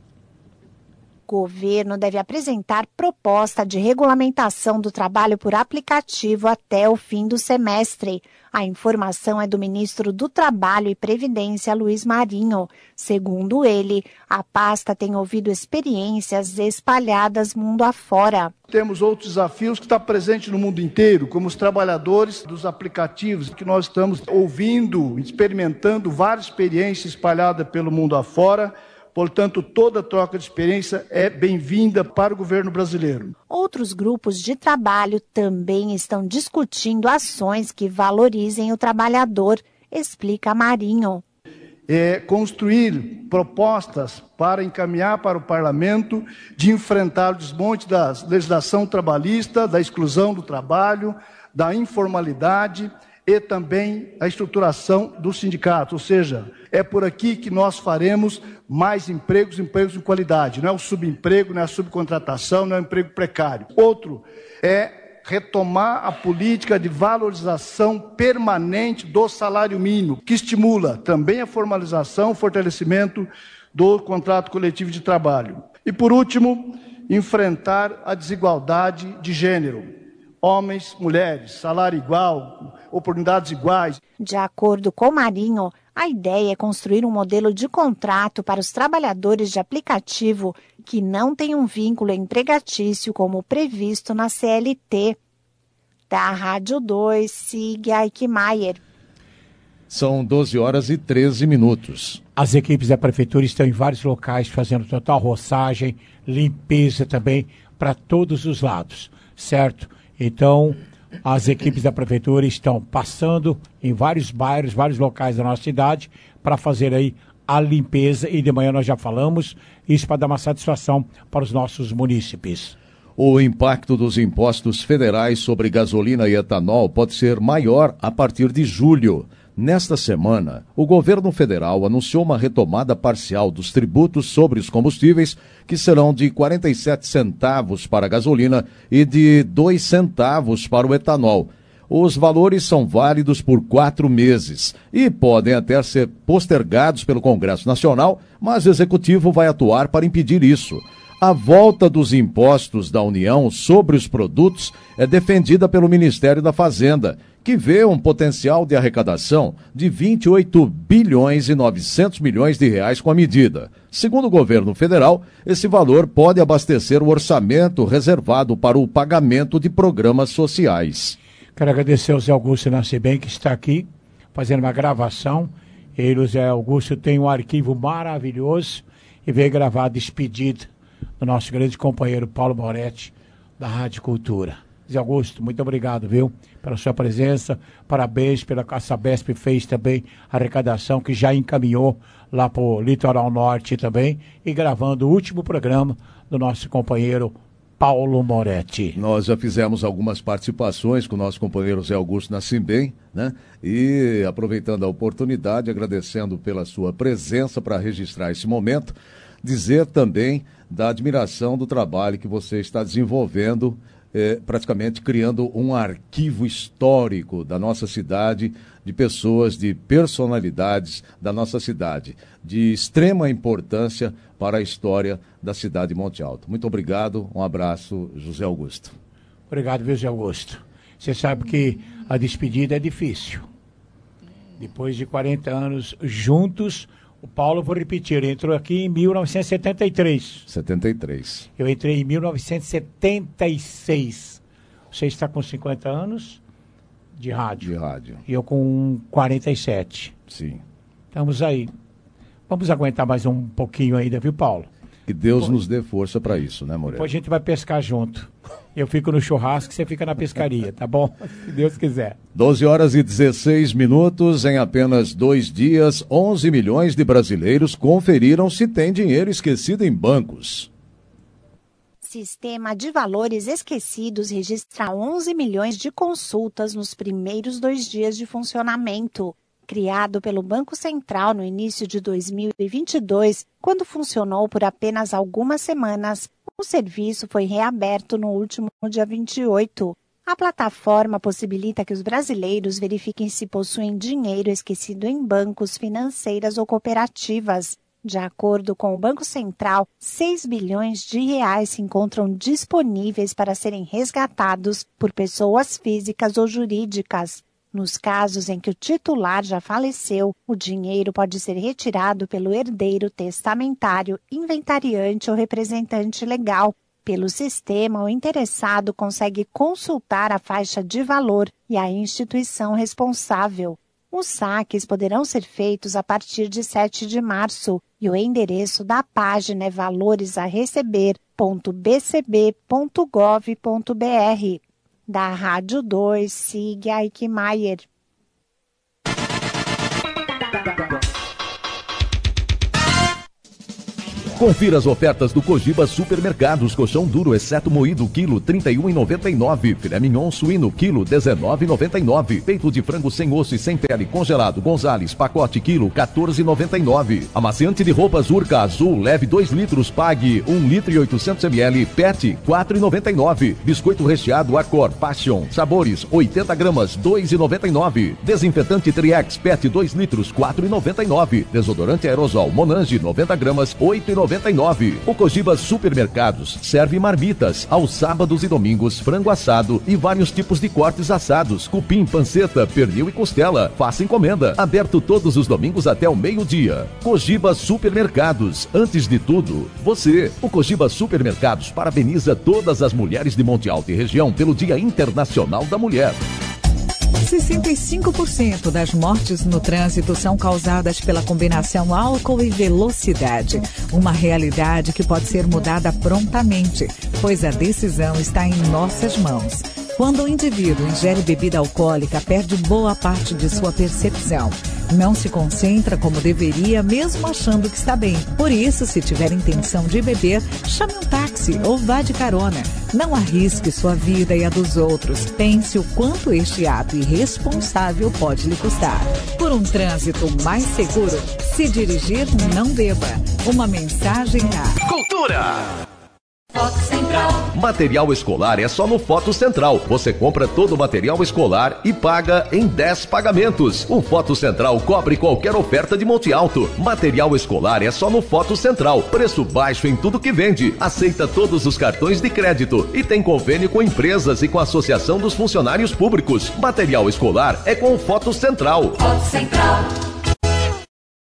O governo deve apresentar proposta de regulamentação do trabalho por aplicativo até o fim do semestre. A informação é do ministro do Trabalho e Previdência, Luiz Marinho. Segundo ele, a pasta tem ouvido experiências espalhadas mundo afora. Temos outros desafios que estão presentes no mundo inteiro, como os trabalhadores dos aplicativos, que nós estamos ouvindo, experimentando várias experiências espalhadas pelo mundo afora. Portanto, toda troca de experiência é bem-vinda para o governo brasileiro. Outros grupos de trabalho também estão discutindo ações que valorizem o trabalhador, explica Marinho. Construir propostas para encaminhar para o parlamento de enfrentar o desmonte da legislação trabalhista, da exclusão do trabalho, da informalidade e também a estruturação do sindicato, ou seja, é por aqui que nós faremos mais empregos de qualidade, não é o subemprego, não é a subcontratação, não é o emprego precário. Outro é retomar a política de valorização permanente do salário mínimo, que estimula também a formalização, o fortalecimento do contrato coletivo de trabalho. E por último, enfrentar a desigualdade de gênero. Homens, mulheres, salário igual, oportunidades iguais. De acordo com Marinho, a ideia é construir um modelo de contrato para os trabalhadores de aplicativo que não tem um vínculo empregatício como previsto na CLT. Da Rádio 2, siga Eichmeier. São 12 horas e 13 minutos. As equipes da prefeitura estão em vários locais fazendo total roçagem, limpeza também para todos os lados, certo? Então, as equipes da prefeitura estão passando em vários bairros, vários locais da nossa cidade para fazer aí a limpeza e de manhã nós já falamos, isso para dar uma satisfação para os nossos munícipes. O impacto dos impostos federais sobre gasolina e etanol pode ser maior a partir de julho. Nesta semana, o governo federal anunciou uma retomada parcial dos tributos sobre os combustíveis, que serão de 47 centavos para a gasolina e de 2 centavos para o etanol. Os valores são válidos por 4 meses e podem até ser postergados pelo Congresso Nacional, mas o Executivo vai atuar para impedir isso. A volta dos impostos da União sobre os produtos é defendida pelo Ministério da Fazenda, que vê um potencial de arrecadação de 28 bilhões e 900 milhões de reais com a medida. Segundo o governo federal, esse valor pode abastecer o orçamento reservado para o pagamento de programas sociais. Quero agradecer ao Zé Augusto Nascimento, que está aqui fazendo uma gravação. Ele, o Zé Augusto, tem um arquivo maravilhoso e veio gravar a despedida do nosso grande companheiro Paulo Moretti, da Rádio Cultura. Zé Augusto, muito obrigado, viu, pela sua presença. Parabéns pela que a Sabesp fez também a arrecadação que já encaminhou lá para o Litoral Norte também e gravando o último programa do nosso companheiro Paulo Moretti. Nós já fizemos algumas participações com o nosso companheiro Zé Augusto Nascimem, né? E aproveitando a oportunidade, agradecendo pela sua presença para registrar esse momento, dizer também da admiração do trabalho que você está desenvolvendo, praticamente criando um arquivo histórico da nossa cidade, de pessoas, de personalidades da nossa cidade, de extrema importância para a história da cidade de Monte Alto. Muito obrigado, um abraço, José Augusto. Obrigado, viu, José Augusto. Você sabe que a despedida é difícil. Depois de 40 anos juntos, o Paulo, vou repetir, entrou aqui em 1973. 73. Eu entrei em 1976. Você está com 50 anos de rádio. De rádio. E eu com 47. Sim. Estamos aí. Vamos aguentar mais um pouquinho ainda, viu, Paulo? Que Deus nos dê força para isso, né, Moreira? Depois a gente vai pescar junto. Eu fico no churrasco e você fica na pescaria, tá bom? Se Deus quiser. 12h16. Em apenas 2 dias, 11 milhões de brasileiros conferiram se tem dinheiro esquecido em bancos. Sistema de Valores Esquecidos registra 11 milhões de consultas nos primeiros 2 dias de funcionamento. Criado pelo Banco Central no início de 2022, quando funcionou por apenas algumas semanas, o serviço foi reaberto no último dia 28. A plataforma possibilita que os brasileiros verifiquem se possuem dinheiro esquecido em bancos, financeiras ou cooperativas. De acordo com o Banco Central, 6 bilhões de reais se encontram disponíveis para serem resgatados por pessoas físicas ou jurídicas. Nos casos em que o titular já faleceu, o dinheiro pode ser retirado pelo herdeiro testamentário, inventariante ou representante legal. Pelo sistema, o interessado consegue consultar a faixa de valor e a instituição responsável. Os saques poderão ser feitos a partir de 7 de março e o endereço da página é valoresaReceber.bcb.gov.br. Da Rádio 2, Sig Eichmeier. Confira as ofertas do Cogiba Supermercados. Colchão duro, exceto moído, quilo, R$ 31,99. Filé mignon suíno, quilo, R$ 19,99. Peito de frango sem osso e sem pele, congelado, Gonzales, pacote, quilo, R$ 14,99. Amaciante de roupas Urca Azul, leve 2 litros, pague 1 litro e 800 ml, PET, R$ 4,99. Biscoito recheado Acor, Passion, sabores, 80 gramas, R$ 2,99. Desinfetante Triex, PET, 2 litros, R$ 4,99. Desodorante aerosol Monange, 90 gramas, R$ 8,99. O Cogiba Supermercados serve marmitas aos sábados e domingos, frango assado e vários tipos de cortes assados, cupim, panceta, pernil e costela. Faça encomenda. Aberto todos os domingos até o meio-dia. Cogiba Supermercados. Antes de tudo, você. O Cogiba Supermercados parabeniza todas as mulheres de Monte Alto e região pelo Dia Internacional da Mulher. 65% das mortes no trânsito são causadas pela combinação álcool e velocidade. Uma realidade que pode ser mudada prontamente, pois a decisão está em nossas mãos. Quando o indivíduo ingere bebida alcoólica, perde boa parte de sua percepção. Não se concentra como deveria, mesmo achando que está bem. Por isso, se tiver intenção de beber, chame um táxi ou vá de carona. Não arrisque sua vida e a dos outros. Pense o quanto este ato irresponsável pode lhe custar. Por um trânsito mais seguro, se dirigir, não beba. Uma mensagem a Cultura! Foto Central. Material escolar é só no Foto Central. Você compra todo o material escolar e paga em 10 pagamentos. O Foto Central cobre qualquer oferta de Monte Alto. Material escolar é só no Foto Central. Preço baixo em tudo que vende. Aceita todos os cartões de crédito e tem convênio com empresas e com a Associação dos Funcionários Públicos. Material escolar é com o Foto Central. Foto Central.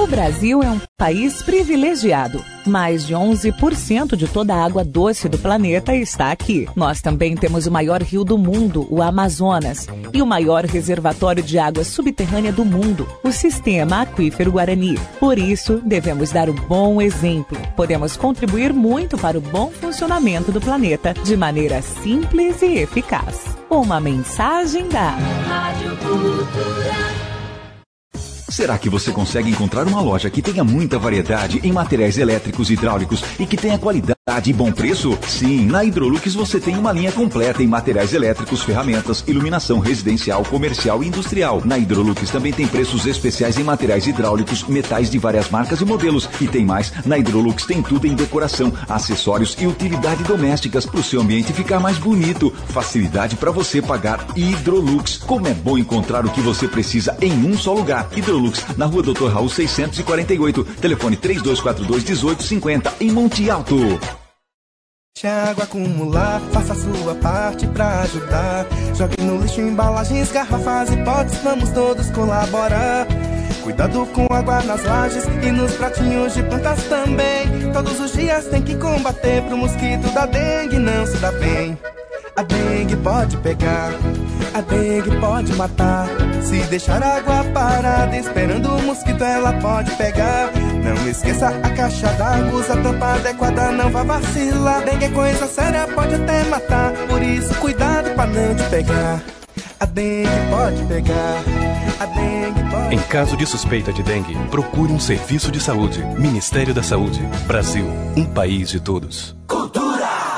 O Brasil é um país privilegiado. Mais de 11% de toda a água doce do planeta está aqui. Nós também temos o maior rio do mundo, o Amazonas, e o maior reservatório de água subterrânea do mundo, o Sistema Aquífero Guarani. Por isso, devemos dar um bom exemplo. Podemos contribuir muito para o bom funcionamento do planeta de maneira simples e eficaz. Uma mensagem da Rádio Cultura. Será que você consegue encontrar uma loja que tenha muita variedade em materiais elétricos e hidráulicos e que tenha qualidade e bom preço? Sim, na Hidrolux você tem uma linha completa em materiais elétricos, ferramentas, iluminação residencial, comercial e industrial. Na Hidrolux também tem preços especiais em materiais hidráulicos, metais de várias marcas e modelos. E tem mais, na Hidrolux tem tudo em decoração, acessórios e utilidade domésticas para o seu ambiente ficar mais bonito. Facilidade para você pagar. Hidrolux. Como é bom encontrar o que você precisa em um só lugar. Hidrolux, na Rua Dr. Raul 648, telefone 3242-1850, em Monte Alto. Deixe a água acumular, faça a sua parte pra ajudar. Jogue no lixo embalagens, garrafas e potes, vamos todos colaborar. Cuidado com água nas lajes e nos pratinhos de plantas também. Todos os dias tem que combater pro mosquito da dengue não se dá bem. A dengue pode pegar, a dengue pode matar. Se deixar a água parada esperando o mosquito ela pode pegar. Não esqueça a caixa d'água, usa a tampa adequada, não vá vacilar. Dengue é coisa séria, pode até matar, por isso cuidado pra não te pegar. A dengue pode pegar, a dengue pode... Em caso de suspeita de dengue, procure um serviço de saúde. Ministério da Saúde. Brasil, um país de todos. Cultura!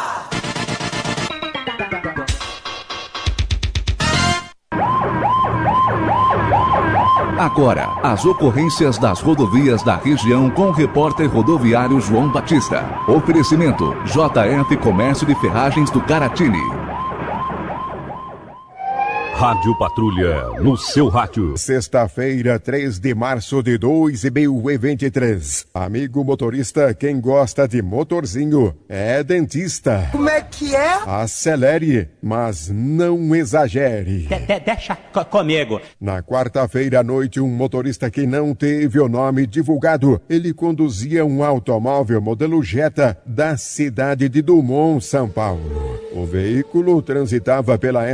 Agora, as ocorrências das rodovias da região com o repórter rodoviário João Batista. Oferecimento: JF Comércio de Ferragens do Caratini. Rádio Patrulha, no seu rádio. Sexta-feira, 3 de março de 2023. Amigo motorista, quem gosta de motorzinho é dentista. Como é que é? Acelere, mas não exagere. Deixa comigo. Na quarta-feira à noite, um motorista que não teve o nome divulgado, ele conduzia um automóvel modelo Jetta da cidade de Dumont, São Paulo. O veículo transitava pela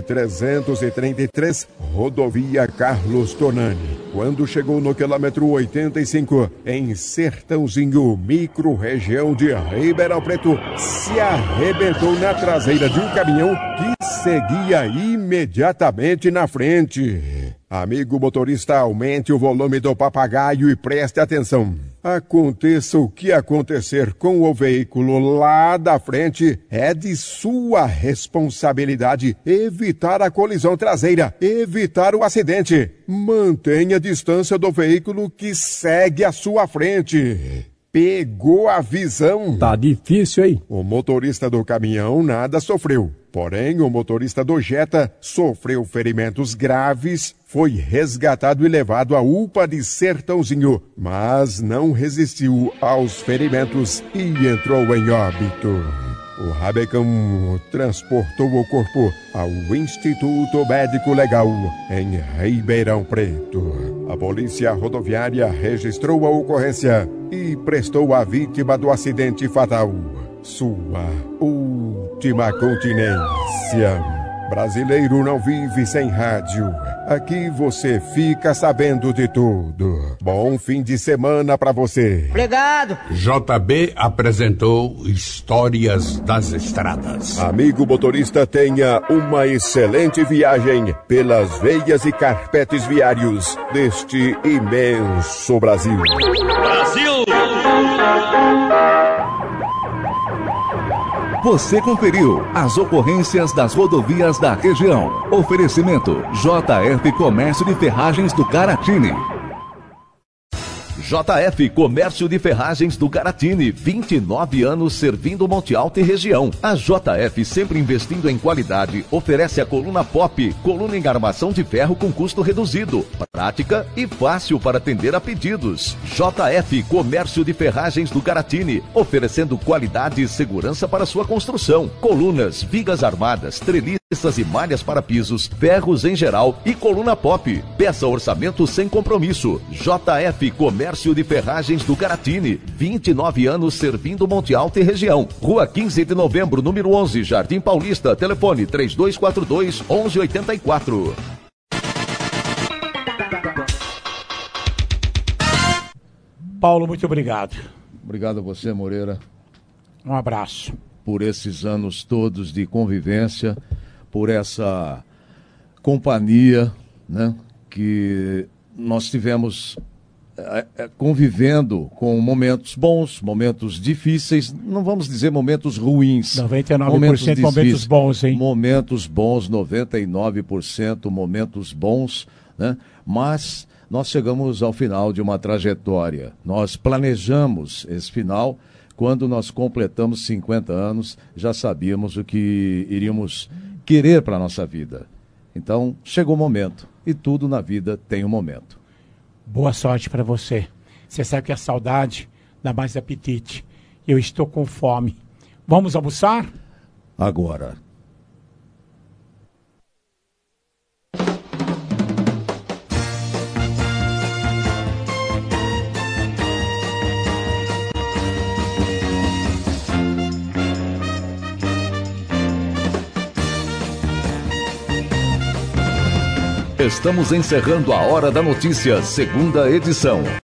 SP-333, rodovia Carlos Tonani. Quando chegou no quilômetro 85, em Sertãozinho, micro-região de Ribeirão Preto, se arrebentou na traseira de um caminhão que seguia imediatamente na frente. Amigo motorista, aumente o volume do papagaio e preste atenção. Aconteça o que acontecer com o veículo lá da frente, é de sua responsabilidade evitar a colisão traseira, evitar o acidente. Mantenha a distância do veículo que segue à sua frente. Pegou a visão? Tá difícil, hein? O motorista do caminhão nada sofreu. Porém, o motorista do Jetta sofreu ferimentos graves, foi resgatado e levado à UPA de Sertãozinho, mas não resistiu aos ferimentos e entrou em óbito. O Rabecão transportou o corpo ao Instituto Médico Legal, em Ribeirão Preto. A polícia rodoviária registrou a ocorrência e prestou à vítima do acidente fatal sua última continência. Brasileiro não vive sem rádio. Aqui você fica sabendo de tudo. Bom fim de semana pra você. Obrigado. JB apresentou Histórias das Estradas. Amigo motorista, tenha uma excelente viagem pelas veias e carpetes viários deste imenso Brasil. Brasil! Você conferiu as ocorrências das rodovias da região. Oferecimento: JF Comércio de Ferragens do Caratini. JF Comércio de Ferragens do Caratini, 29 anos servindo Monte Alto e região. A JF, sempre investindo em qualidade, oferece a coluna Pop, coluna em armação de ferro com custo reduzido. prática e fácil para atender a pedidos. JF Comércio de Ferragens do Garatini, oferecendo qualidade e segurança para sua construção. Colunas, vigas armadas, treliças e malhas para pisos, ferros em geral e coluna pop. Peça orçamento sem compromisso. JF Comércio de Ferragens do Garatini, 29 anos servindo Monte Alto e região. Rua 15 de Novembro, número 11, Jardim Paulista. Telefone 3242-1184. Paulo, muito obrigado. Obrigado a você, Moreira. Um abraço. Por esses anos todos de convivência, por essa companhia, né, que nós tivemos convivendo com momentos bons, momentos difíceis, não vamos dizer momentos ruins. 99% momentos bons, hein? Momentos bons, 99% momentos bons, né? Mas nós chegamos ao final de uma trajetória. Nós planejamos esse final. Quando nós completamos 50 anos, já sabíamos o que iríamos querer para a nossa vida. Então, chegou o momento. E tudo na vida tem um momento. Boa sorte para você. Você sabe que a saudade dá mais apetite. Eu estou com fome. Vamos almoçar? Agora. Estamos encerrando a Hora da Notícia, segunda edição.